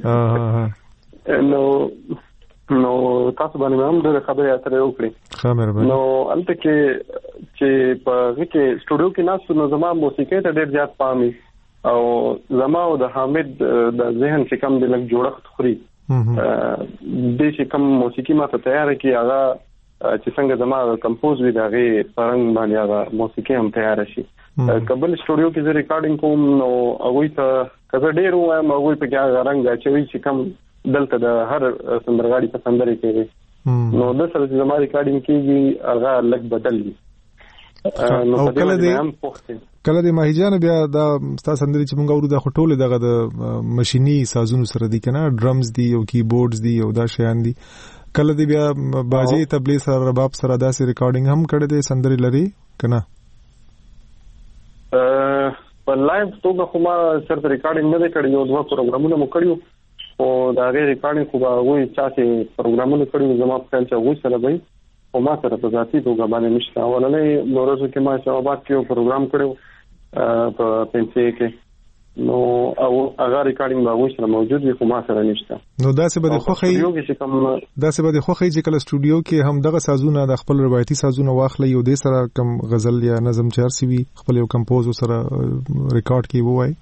خراب نو نو تاسو باندې هم د خبرې اترې وکړې خبره نو البته کې چې په کې سټوډیو کې ناسو نو زما موسیقي ته ډېر زیات پامي او زما او د حامد د ذهن چې کوم د لګ جوړښت خوري د چې کوم موسیقي ما ته تیار کی هغه چې څنګه زما کمپوز وی دغه پرنګ باندې هغه موسیقي هم تیار شي. کابل سټوډیو کې زه ریکارډینګ کوم نو هغه ته کزه ډیر وایم هغه په کې هغه رنګ اچوي چې کوم دلته د هر سندرغاړي په سندري کې نو د سره زما ریکارډینګ کېږي هغه لګ بدل وي. او کله دې کله دې ماهیجان بیا دا تاسو سندري چې مونږ ورو د خټول دغه د ماشيني سازونو سره دي کنه ډرمز دي او کیبورډز دي او دا شیان دي کله دې بیا باجي تبلیغ سره رباب سره داسې ریکارډینګ هم کړی دی سندري لري کنه په لایو توګه خو ما سره ریکارډینګ نه کړی یو دوه پروګرامونه مو کړیو او دا غیر ریکارډینګ خو به وایي چې پروګرامونه کړیو زما په خیال چې وایي سره وایي او ما سره په ذاتي توګه باندې نشته ولنه نورزو کې ما شوابات کې پروګرام کړو په پنځه کې نو او هغه ریکارډینګ باغ سره موجود وي خو ما سره نشته نو دا څه به خوخی دا څه به خوخی چې کله سټوډیو کې هم دغه سازونه د خپل روایتي سازونه واخلي او د سره کم غزل یا نظم چارسي وي خپل یو کمپوز سره ریکارډ کی وای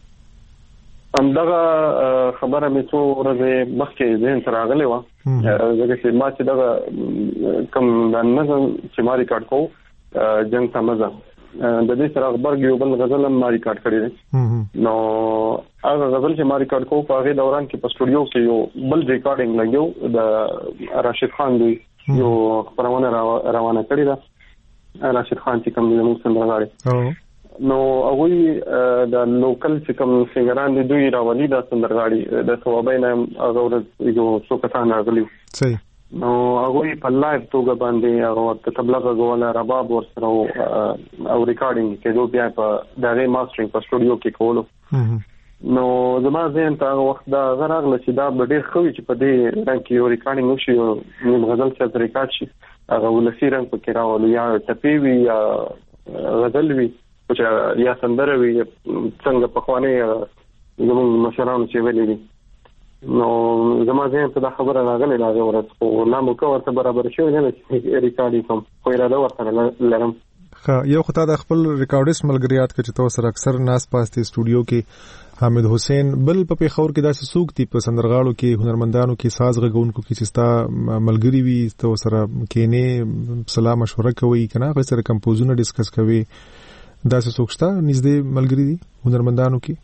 هم دغه خبره مې څو ورځې مخکې ذهن سره راغلی و ځکه چې ما چې دغه کوم د نظم چې ما ریکارډ کوو جنگ تمزه د دې سره خبر یو بل غزل ما ریکارډ کړی دی نو هغه غزل چې ما ریکارډ کوو په هغه دوران کې په سټوډیو کې یو بل ریکارډینګ لګیو د راشد خان دی یو خبرونه روانه کړی دا راشد خان چې کوم دی موږ سندرغاړي نو هغه د لوکل چې کوم سنگران دي دوی راولي د سندرغاړي د ثوابین هغه ورځ یو څو کسان راغلي صحیح نو هغه په لایو توګه باندې هغه د تبلیغ غوړه رباب ورسره او ریکارډینګ کې دوی بیا په دغه ماسترینګ په سټوډیو کې کولو نو زما ذهن ته وخت دا غراغله چې دا ډېر خوي چې په دې رنګ کې یو ریکارډینګ وشي او غزل چې ریکارډ شي هغه ولسی رنګ په کې راولو یا ټپي وي یا غزل وي چې یا سندره وي څنګه په خوانه زموږ مشرانو چې ویلي دي نو زما ځین ته دا خبره راغله لا ورته خو نامو کو ورته برابر شو نه ریکارډینګ کوم خو اراده ورته لرم ها یو خدای د خپل ریکارډیست ملګریات کې چې تاسو سره اکثر ناس پاسته سټوډیو کې حامد حسین بل په پیښور کې داسې سوق دي په سندرغاړو کې هنرمندانو کې ساز غږونکو کې چې ستا ملګری وي تاسو سره کینه سلام مشوره کوي کنه غو سره کمپوزونه ډیسکس کوي داسې سوق شته نږدې ملګری دي هنرمندانو کې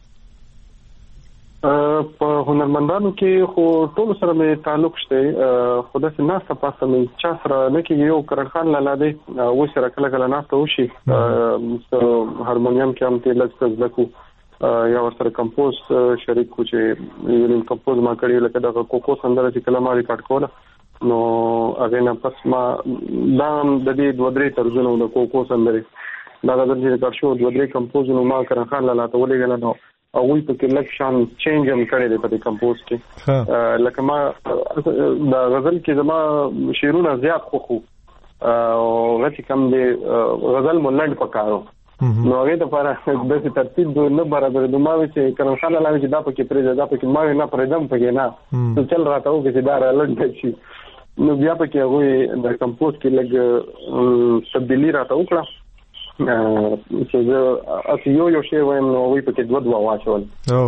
په هنرمندانو کې خو ټول سره مې تعلق شته خو د ناسه پاسه مې چا سره نه کې یو کرن خان لاله دی و سره کله کله ناسه وشي هارمونیم کې هم ته لږ ځکو یا ور سره کمپوز شریک کو چې یو کمپوز ما کړی لکه د کوکو سندره چې کله ما ریکارډ کوله نو هغه نه پس ما دا د دې دوه درې ترجمه د کوکو سندره دا د دې ریکارډ شو دوه درې کمپوز نو ما کرن خان لاله ته ولېګل نو او وی په کې لک شان چینج هم کړی دی په دې کمپوز کې لکه ما د غزل کې زما شعرونه زیات خو خو او غږی کم دی غزل مولند پکارو نو هغه ته لپاره د ترتیب نه برابر د ماوي چې کرم خان لاوي چې دا پکې پرې دا پکې ماوي نه پرېدم پکې نه نو چل راته و چې دا رالند شي نو بیا پکې هغه د کمپوز کې لګ تبدیلی راته وکړه چې زه اته یو یو شی وایم نو وی پکې دوه دوه واچول او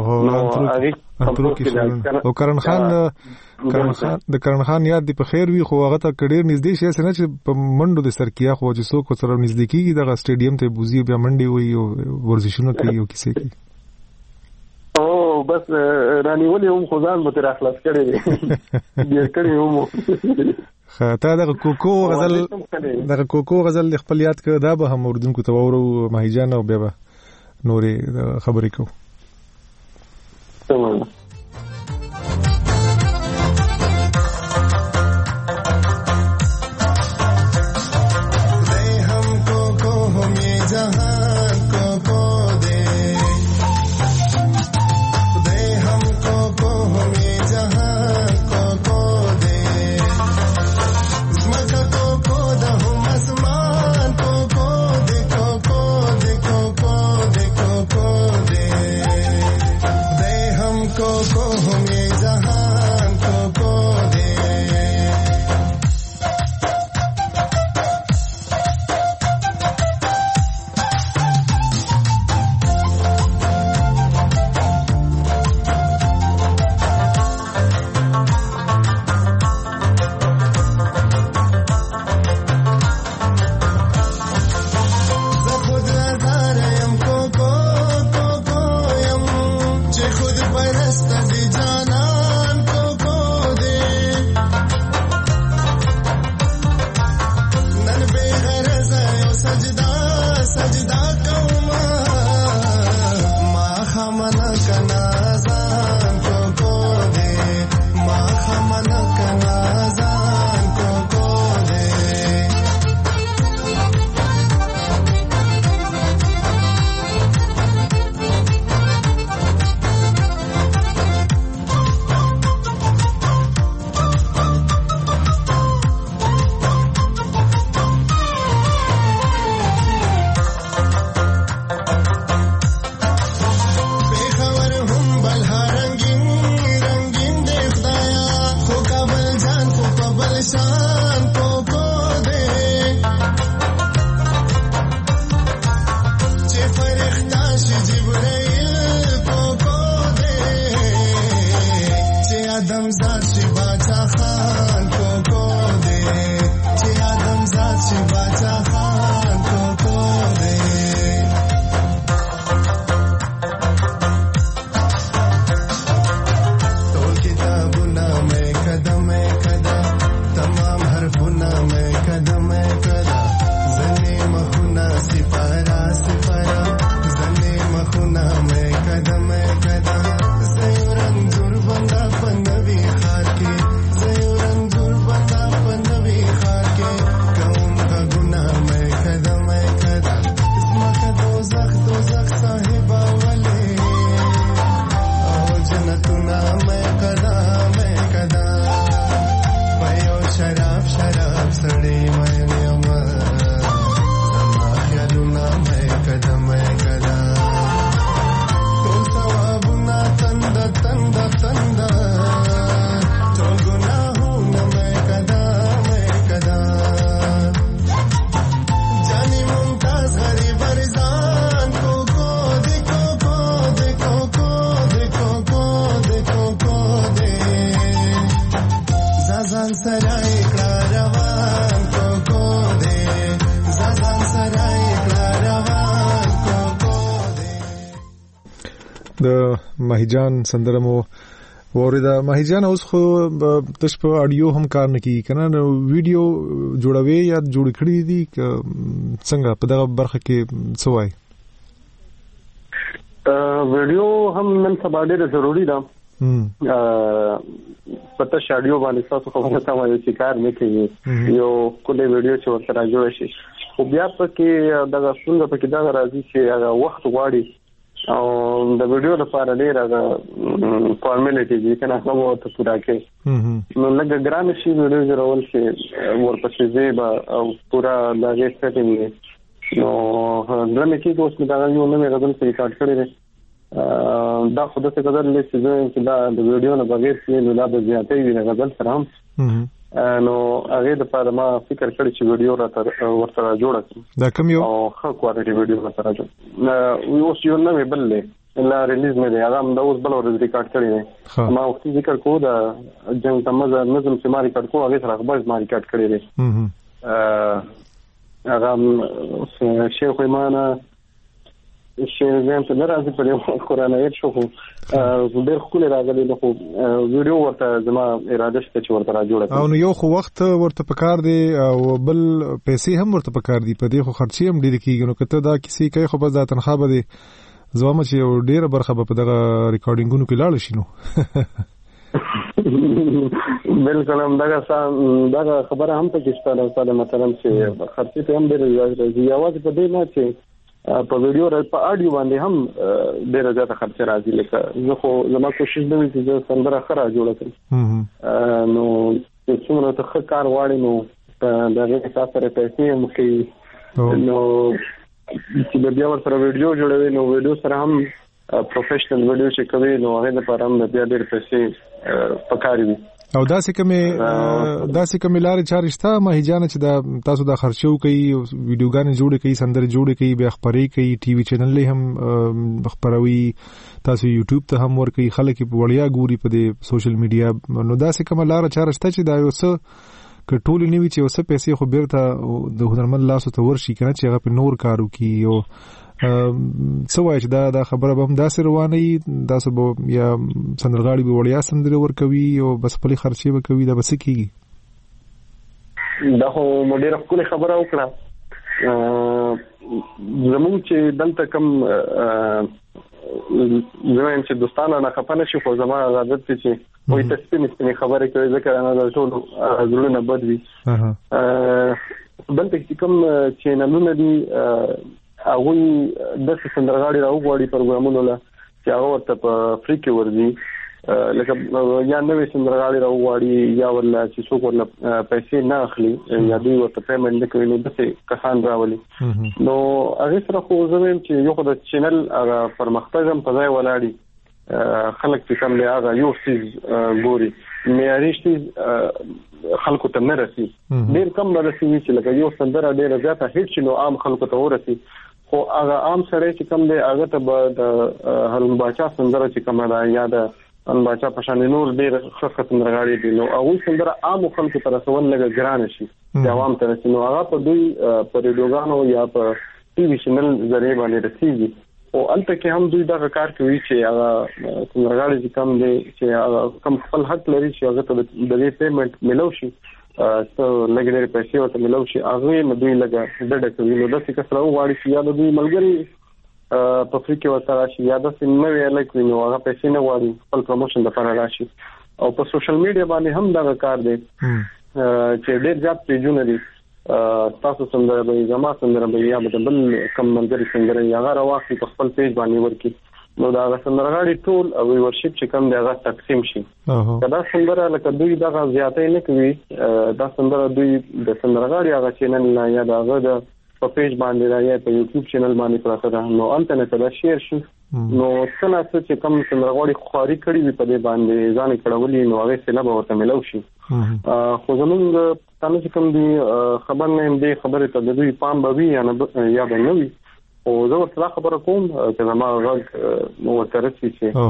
هو او کرن خان کرن خان د کرن خان یاد دی په خیر وی خو هغه ته کډیر نږدې شي نه چې په منډو د سرکیا خو چې څوک سره نږدې کیږي د سټیډیم ته بوزي بیا منډي وي او ورزشونه کوي او کیسه کوي او بس رانی ولې هم خدان به تر اخلاص کړی دی کړی هم خاطر د کوکو غزل د کوکو غزل خپل یاد کړه دا به هم اردن کو تورو ماهیجان او بیا نورې خبرې کو تمام ماهیجان سندره مو وریدا ماهیجان اوس خو تاسو په اډیو هم کار نه کوي کنه نو ویډیو جوړوي یا جوړ کړی دي څنګه په دغه برخه کې څه وای ویډیو هم نن سبا ډېر ضروری ده پته شاډیو باندې تاسو خبره تا وایي چې کار نه کوي یو کله ویډیو چې ورته راځي شي خو بیا پکې دغه څنګه پکې دا راځي چې هغه وخت غواړي او د ویډیو لپاره ډېر هغه فارمالیټي دي کنه هغه ته پورا کوي نو لږه ګران شي ویډیو جوړول چې ورپسې زیبا او پورا دغه سیټینګ نو درمه کې اوس مې دا یو نوې غزل په ریکارډ کړی دی دا خو د څه غزل لسی چې دا د ویډیو نه بغیر چې نو دا د زیاتې وی غزل سره هم نو هغه د پاره ما فکر کړی چې ویډیو راته ورته جوړ کړم دا کوم یو او ښه کوالټي ویډیو راته جوړ نو اوس یو نوې بل له لا ریلیز نه دی هغه هم د اوس بل ور ریکارډ کړی دی ما وختي ذکر کو دا جنگ تمز نظم چې ما ریکارډ کو هغه سره خبر ما ریکارډ کړی دی هغه شیخ ایمانه شیخ زم ته راځي په یو قرآن آیت شو خو ډېر خپل راغلی نو ویډیو ورته زما اراده شته چې ورته را جوړه او نو یو خو وخت ورته پکار دی او بل پیسې هم ورته پکار دي په دې خو خرچي هم ډېر کیږي نو کته دا کسی کوي خو بس دا تنخواه به دي زما چې یو ډېر برخه په دغه ریکارډینګونو کې لاړ شي نو بالکل هم دغه دغه خبره هم پکې شته استاد مثلا چې خرچي ته هم ډېر راځي یوازې په دې نه چې په ویډیو را په اډیو باندې هم ډېر زیاته خرچه راځي لکه زه خو زما کوشش دی چې زه سندره خره جوړه کړم نو چې څومره ته ښه کار غواړي نو دغه حساب سره پیسې هم کوي نو چې بیا ورسره ویډیو جوړوي نو ویډیو سره هم پروفیشنل ویډیو چې کوي نو هغه لپاره هم بیا ډېر پیسې پکاري وي او داسې کومه داسې کومه لارې چارې شته ما هیجانه چې دا تاسو د خرچو کوي ویډیوګانې جوړې کوي سندره جوړې کوي بیا خبرې کوي ټي وي چینل هم خبروي تاسو یوټیوب ته هم ورکوي خلک په وړیا ګوري په دې سوشل میډیا نو داسې کومه لارې چارې شته چې دا یو څه کټول نیوي چې اوسه پیسې خو بیرته د هنرمند لاسو ته ورشي کنه چې هغه په نور کارو کوي او څه وایي چې دا دا خبره به هم داسې روانه وي داسې به یا سندرغاړي به وړیا سندرې ورکوي او بس خپلې خرچې به کوي دا به څه کېږي دا خو مو ډېره ښکلې خبره وکړه زمونږ چې دلته کوم زموږ چې دوستانه نه خفه نه شي خو زما عادت دی چې وایي ته سپینې سپینې خبرې کوي ځکه نه د ټولو زړونه بد وي دلته چې کوم چینلونه دي هغه د سندرغاړي راوغواړي پروګرامونو له چې هغه ورته په فری کې ورځي لکه یا نوې سندرغاړي راوغواړي یا ورله چې څوک ورله پیسې نه اخلي یا دوی ورته پیمنټ نه کوي نو داسې کسان راولي نو هغه سره خو زه وایم چې یو خو د چینل هغه پرمختګ هم په ځای ولاړي خلک چې کوم دی هغه یو څیز ګوري معیاري څیز خلکو ته نه رسي ډېر کم به رسي چې لکه یو سندره ډېره زیاته هیټ شي نو عام خلکو ته ورسي خو هغه عام سره چې کوم دی هغه ته به د هارون باچا سندره چې کومه ده یا د هارون باچا په شان نور ډېر ښه سندرغاړي دي نو هغوی سندره عامو خلکو ته رسول لږه ګرانه شي چې عوام ته رسي نو هغه په دوی په ریډیوګانو یا په ټي وي چینل ذریعې باندې رسېږي او هلته کې هم دوی دغه کار کوي چې هغه سندرغاړي چې کوم دی چې هغه کوم خپل حق لري چې هغه ته د دې پیمنټ ملو شي څو لږ ډېر پیسې ورته ملو شي هغه نو دوی لږه ډډه کوي نو داسې کس راوغواړي چې یا د دوی ملګري په فری کې ورته راشي یا داسې نوې هلک وي نو هغه پیسې نه غواړي خپل پروموشن دپاره راشي او په سوشل میډیا باندې هم دغه کار دی چې ډېر زیات پیجونه دي تاسو سندره به زما سندره به یا به بل کم ملګري سندره یا هغه راواخلي په خپل پیج باندې ورکړي نو دا سندرغاړي ټول او ورشپ چې کوم دی هغه تقسیم شي دا سندره لکه دوی دغه زیاتې نه کوي دا سندره دوی د سندرغاړي هغه چینل نه یا هغه د په پیج باندې را یا په یوټیوب چینل باندې پراته ده نو انټرنیټ ته شیر شي نو څنګه چې کوم سندرغاړي خواري کړی وي په دې باندې ځان کړولې نو هغه سلام ورته ملو شي خو زمونږ تاسو چې کوم دی خبر نه دې خبره ته د دوی پام به وي یا نه یا به نه وي او زه ورته خبره کوم چې زما غږ نو ترسي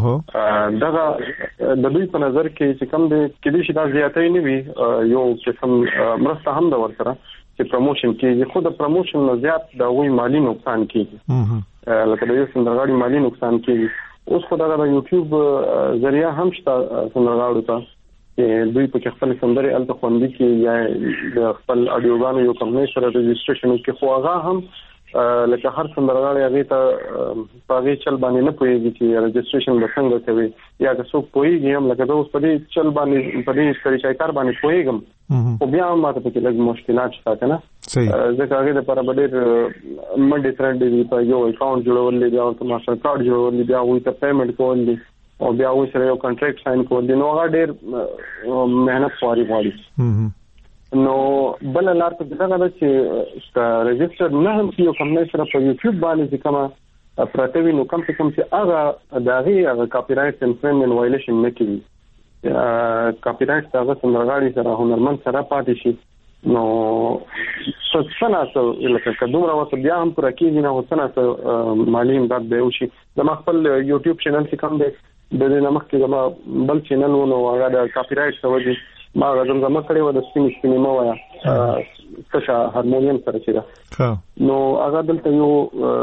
چې دغه د دوی په نظر کې چې کوم دی کې دې شي دا زیاتې نه وي یو قسم مرسته هم د ورسره چې پروموشن کېږي خو د پروموشن نه زیات د وی مالی نقصان کېږي لکه د یو سندرغاړي مالی نقصان کېږي اوس خو دغه د یوټیوب ذریعہ هم شته سندرغاړو ته چې دوی په خپل سندري الته خوندي کې یا د خپل اډیوګانو یو کمپنۍ سره رجسټریشن کې خو هغه هم لکه هر سندرغاړی هغه ته پاغي چل باندې نه پوهیږي چې رجسټریشن به څنګه کوي یا که څوک پوهیږي هم لکه اوس په دې چل باندې په دې طریقې کار باندې پوهیږم او بیا هم ماته پکې لږ مشکلات شته کنه ځکه هغه د پر باندې منډي ترند دی په یو اکاونټ جوړول دي او ماستر کارت جوړول دي او ته پیمنٹ کول دي او بیا اوس یو کانټریکټ ساين کول دي نو هغه ډېر مهنت غواړي غواړي نو بل لار په دغه د چې ريجستر نه هم یو کمپنی سره په یوټیوب باندې کومه پراتوي نو کم څه کم چې هغه داغي هغه کاپی رائټ انفرینجمنت وایلیشن نه کوي کاپی رائټ هغه څنګه سره هنرمند سره پاتې شي نو څنګه څه لکه کډوم راوته بیا هم پر کېږي نه څنګه مالی امداد به وشي د خپل یوټیوب چینل څخه کوم دی د دې نمخ کې زما بل چینل ونه هغه د کاپی رائټ سوجي ما غوږم زما کړی و د سپین سپین مو وایا څه هارمونیم سره چې نو هغه دلته یو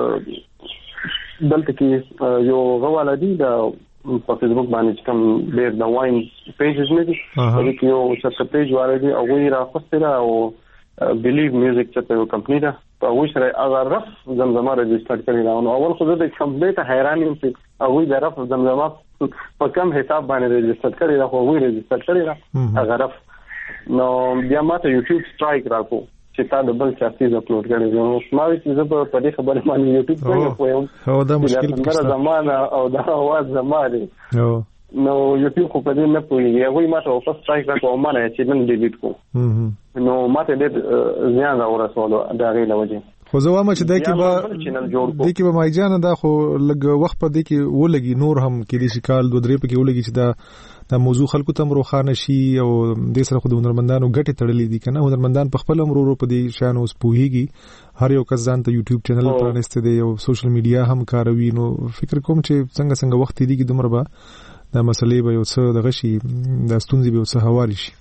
دلته کې یو غواړه دی د په فیسبوک باندې کوم ډېر د واین پیجز نه دي چې یو څه پیج واره او وی راخسته او بلیو میوزیک چې یو کمپنی ده او وی سره هغه رف زمزمه ريجستر کړی دا نو اول خو د کمپلیټ حیران یم چې او وی د رف زمزمه په کوم حساب باندې ريجستر کړی دا خو وی ريجستر کړی دا هغه رف نو بیا ماته یوټیوب سټرایک راکو چې تا د بل چارتیز اپلوډ کړی نو ما وی چې زه په دې خبره باندې یوټیوب څنګه پوهم او دا مشکل کې زمانہ او دا आवाज زمانه نو یوټیوب خو په دې نه پوهیږي هغه ما ته واپس ټرای کړو او ما نه چې نن ډیلیټ کو نو ما ته ډېر زیان راورسولو دا غي لوجه خو زه وایم چې د کې به د کې به مایجان دا خو لګ وخت په دې کې ولګي نور هم کې دي شکال دوه درې په کې ولګي چې دا د موضوع خلکو تم روخانه شي او د سره خو د هنرمندانو ګټه تړلې دي کنه هنرمندان په خپل امرو په دې شان اوس پوهیږي هر یو کس ځان ته یوټیوب چینل پرانسته دی او سوشل میډیا هم کاروي نو فکر کوم چې څنګه څنګه وخت دی کې دومره به دا مسلې به یو څه د غشي د ستونزې به څه هواري شي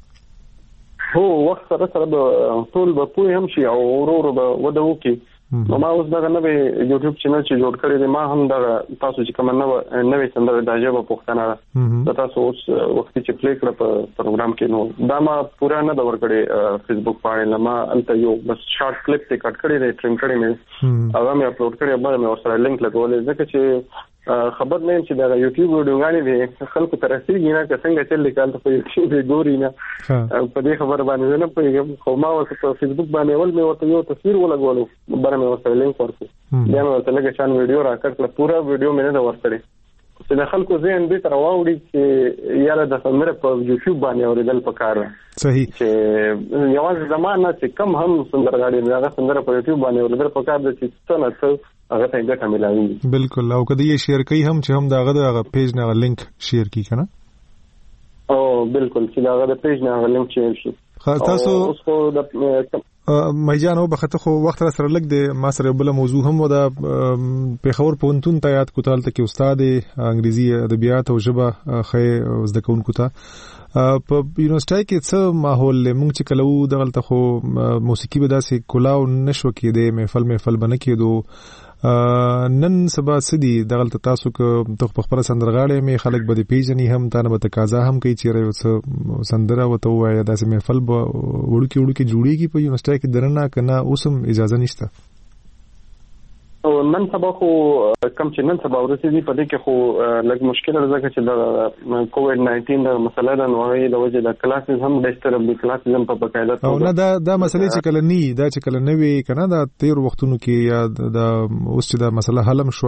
هو وخت سره سره ټول به پوه هم شي او ورور به وده وکي نو ما اوس دا نوې یوټیوب چینل چې جوړ کړی دی ما هم دا تاسو چې کوم نو نوې سندره د جواب پوښتنه دا تاسو اوس وخت چې پلی کړ په پروګرام کې نو دا ما پورا نه دا ور کړی فیسبوک باندې ما انت یو بس شارټ کلیپ ته کټ کړی دی ټریم کړی مې هغه مې اپلوډ کړی به مې ورسره لینک لګولې ځکه چې خبر نه چې دا یوټیوب ویډیوګانې دي خلکو ته رسیږي نه که څنګه چې لیکل ته په یوټیوب ګوري نه په دې خبر باندې نه پوهیږم خو ما ورته په فیسبوک باندې ول مې ورته یو تصویر ولګولو بره مې ورته لینک ورکړ بیا مې ورته لګا شان ویډیو راکړل پورا ویډیو مې نه ورسره چې د خلکو ذهن دې تر واوړي چې یاره د سندره په یوټیوب باندې اوریدل پکار صحیح چې یوازې زمانہ چې کم هم سندرغاړي هغه سندره په یوټیوب باندې اوریدل پکار د چې څنګه څه هغه ته ګټه ملایي بالکل او کله یې شیر کوي هم چې هم داغه دغه پیج نه لینک شیر کی کنه او بالکل چې داغه د پیج نه لینک شیر شي تاسو اوس خو د مېجانو بخته خو وخت را سره لګ د ما سره بل موضوع هم و د پیښور پونتون ته یاد کوتل ته کې استاد انګریزي ادبیات او ژبه خې زده کوونکو ته په یونیورسيټي کې څه ماحول لمونږ چې کلو دغلت خو موسیقي به داسې کولاو نشو کېده محفل محفل بنه کېدو نن سبا سدي دغلت تاسو که ته په خبره سندرغاړې می خلک به پیژنې هم تانه به تقاضا هم کوي چې یو څه سندره وته وای داسې محفل به وړوکی وړوکی جوړیږي په یونیورسيټي کې درنه کنه اوسم اجازه نشته او نن سبا خو کم چې نن سبا ورسېږي په دې کې خو لږ مشکل راځي چې د کووډ ناینټین د مسله د نوې د وجې د کلاسز هم ډیجیټل د کلاسز هم په بقاعده او نه دا د مسلې چې کله ني دا چې کله نوې کنه دا تیر وختونو کې یا د اوس چې د مسله حل شو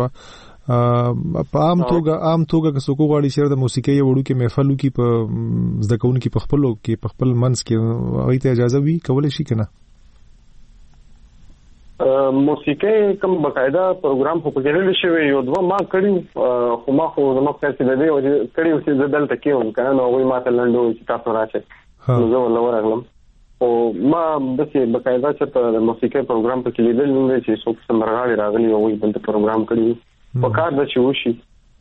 په عام توګه عام توګه که څوک غواړي چې د موسیقي وړو کې محفلو کې په زده کوونکو کې په خپلو کې په خپل منځ کې هغه ته اجازه وي کولای شي کنه موسیقي کوم بقاعده پروګرام خو پکې شوی یو دوه ما کړی خو ما خو زما په څه د دې وجه کړی چې زه دلته کېوم کنه نو وای ما ته لندو چې تاسو راشه نو زه ولا ورغلم او ما د څه بقاعده چې د موسیقي پروګرام په کې لیدل نه چې څوک سندرغاړي راغلي او وای بل پروګرام کړی په کار د چې وشي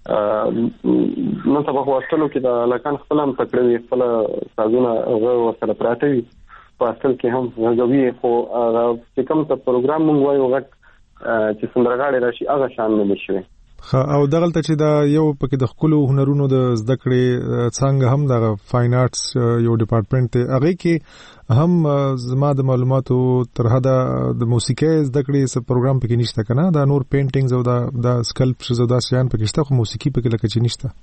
نو سبا خو اصلو کې د لکان خپل هم تکړه خپل سازونه هغه ورسره پراته وي په اصل کې هم غوي خو چې کوم څه پروګرام مونږ وایو غټ چې سندرغاړي راشي هغه شان نه شي او دغلته چې دا یو پکې د خپل هنرونو د زده کړې څنګه هم د فاین آرټس یو ډپارټمنټ ته هغه کې هم زما د معلوماتو تر حده د موسیقي زده کړې څه پروګرام پکې نشته کنه دا نور پینټینګز او دا د سکلپچرز او دا شیان پکې شته خو موسیقي پکې لکه چې نشته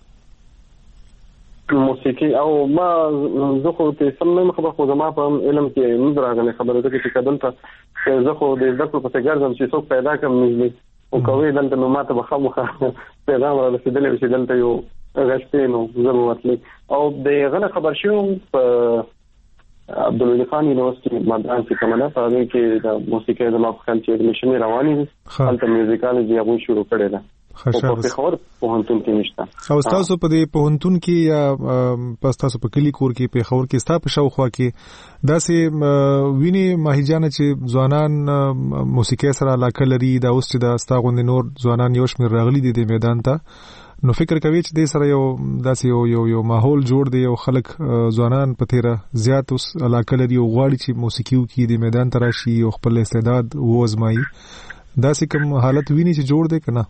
موسیقي او ما زه خو ته سم نه خبر خو زما په علم کې نه راغله خبره ده چې کدل ته زه خو د زده کړو په څیر چې څوک پیدا کوم نږدې او کوي دلته نو ماته بخمخه پیغام را رسیدلې چې دلته یو غشتې نو زه ورتلې او د غنه خبر شوم په عبدالولي خان یونیورسيټي مدران کې کومه په هغه کې د موسیقي د مافکل چې ایډمیشن رواني دي هلته میوزیکالوجي هغه شروع کړی ده او په خبر په هنتون کې نشته. او تاسو په دې په هنتون کې یا په تاسو په کلی کور کې په خبر کې تاسو په شاوخوا کې داسې ویني ماهیجان چې ځوانان موسیقي سره علاقه لري دا اوس چې دا ستاغوند نور ځوانان یو شمیر راغلي دي د میدان ته نو فکر کوي چې د سره یو داسې یو یو یو ماحول جوړ دی او خلک ځوانان په تیره زیات اوس علاقه لري او غواړي چې موسیقي وکړي د میدان ته راشي او خپل استعداد وازمایي داسې کوم حالت ویني چې جوړ دی کنه؟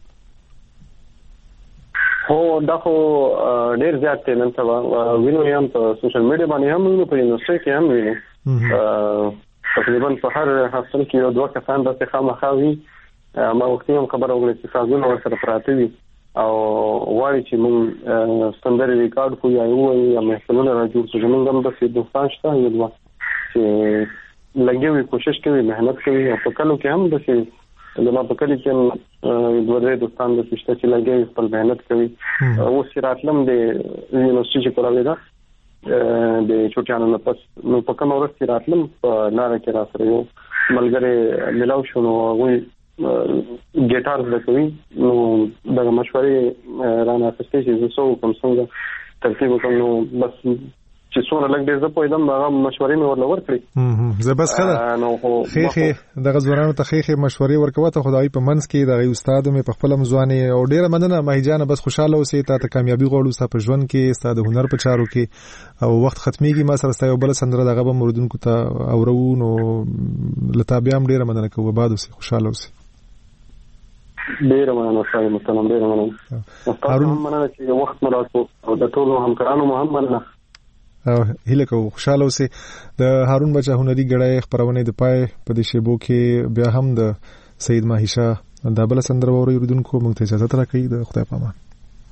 هو دا خو ډیر زیات دی نن سبا وینو یم په سوشل میډیا باندې هم وینو په یونیورسيټي کې هم وینو تقریبا په هر هفته کې یو دوه کسان داسې خامخا وي ما وختي هم خبره وکړه چې سازونه ورسره پراته وي او وایي چې موږ ستندري ریکارډ کوو یا یو یا محفلونه راجوړ شو موږ هم د دوستان شته یو دوه چې لګوي کوشش کوي مهنت کوي او په کلو کې هم د چې لما په کلی کې دوه درې دوستان د شته چې لګوي خپل مهنت کوي او سیراتلم د یونیورسيټي چې کولاوي دا د چوټیانو نه پس نو په کوم ورځ سیراتلم په لار کې را سره یو ملګری ملاو شو نو وایي ګیټار زده کوي نو دا مشورې رانه اخیستې چې زه کوم څنګه ترتیب وکړم نو بس چې څونه لږ ډېر زه پوهېدم هغه مشورې مې ورله ورکړې زه بس ښه ده ښې دغه ځوانانو ته ښې ښې مشورې ورکوه ته خو د هغوی په منځ کې د هغوی استاد مې په خپله هم ځوانې او ډېره مننه ماهیجانه بس خوشحاله اوسې تا ته کامیابي غواړو ستا په ژوند کې ستا د هنر په چارو کې او وخت ختمیږي ما سره ستا یو بله سندره دغه به موردونکو ته اورو نو له تا بیا هم ډېره مننه کوو آباد اوسې خوشحاله اوسې. ډیره مننه استاد محترم ډیره مننه هارون مننه چې وخت مراتو او د ټولو همکارانو هم مننه او هیله کوم خوشاله اوسې. د هارون بچا هنري غړای خبرونه د پای په دې شیبو کې بیا هم د سید ماهیشا د بل سندره اوریدونکو موږ ته اجازه راکړئ د خدای په امان.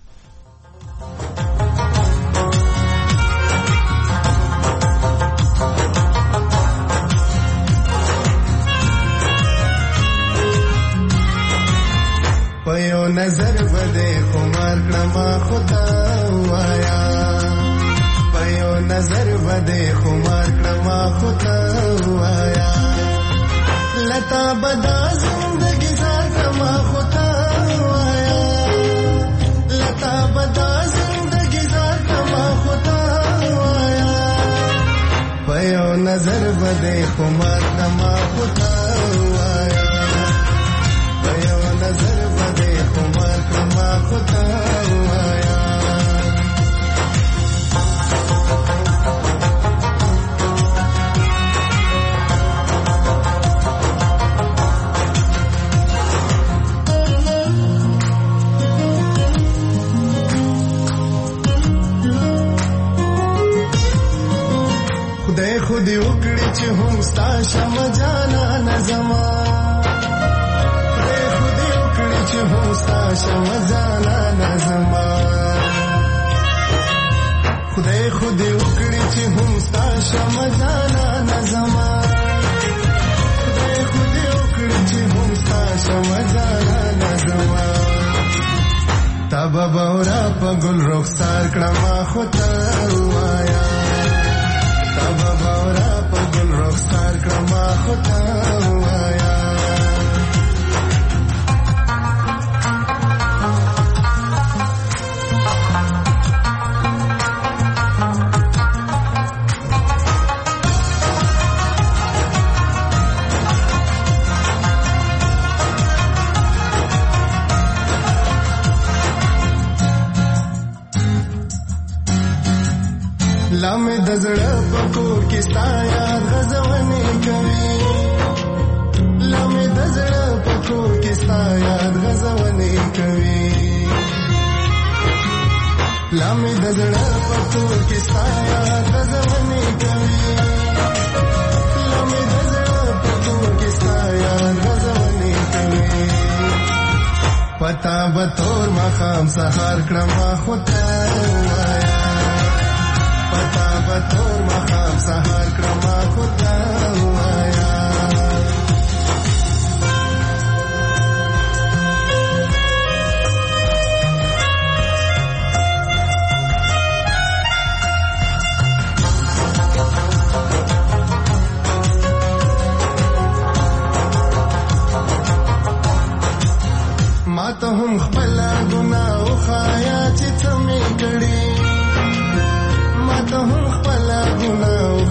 پيو نظر بده خمار نما خدا وایا پيو نظر بده خمار نما خدا وایا لتا بدا زندگی زار نما خدا وایا لتا بدا زندگی زار نما خدا وایا پيو نظر بده خمار نما خدا وایا پيو نظر خمار کما خدا وایا خدای خودی وکړي چې هم ستا شم جانا نظما همستا شمزانا نظما خدای خودی وکړي چې همستا شمزانا نظما خدای خودی وکړي چې همستا شمزانا نظما تا بابورا په ګل رخسار کړما خدا وایا تا بابورا په ګل رخسار کړما خدا وایا لامه د زړه په کور کې ستا یاد غزونې کوي لامه د زړه په کور کې ستا یاد غزونې کوي لامه د زړه په کور کې ستا یاد غزونې کوي لامه د زړه په کور کې ستا یاد غزونې کوي پتا به تور مخام سهار کړم خدا وایا پتا بطور مخام سهار کرما خدا وایا هم خپل ګناه او خایا چې څه مې کړي، ما ته هم خپل ګناه او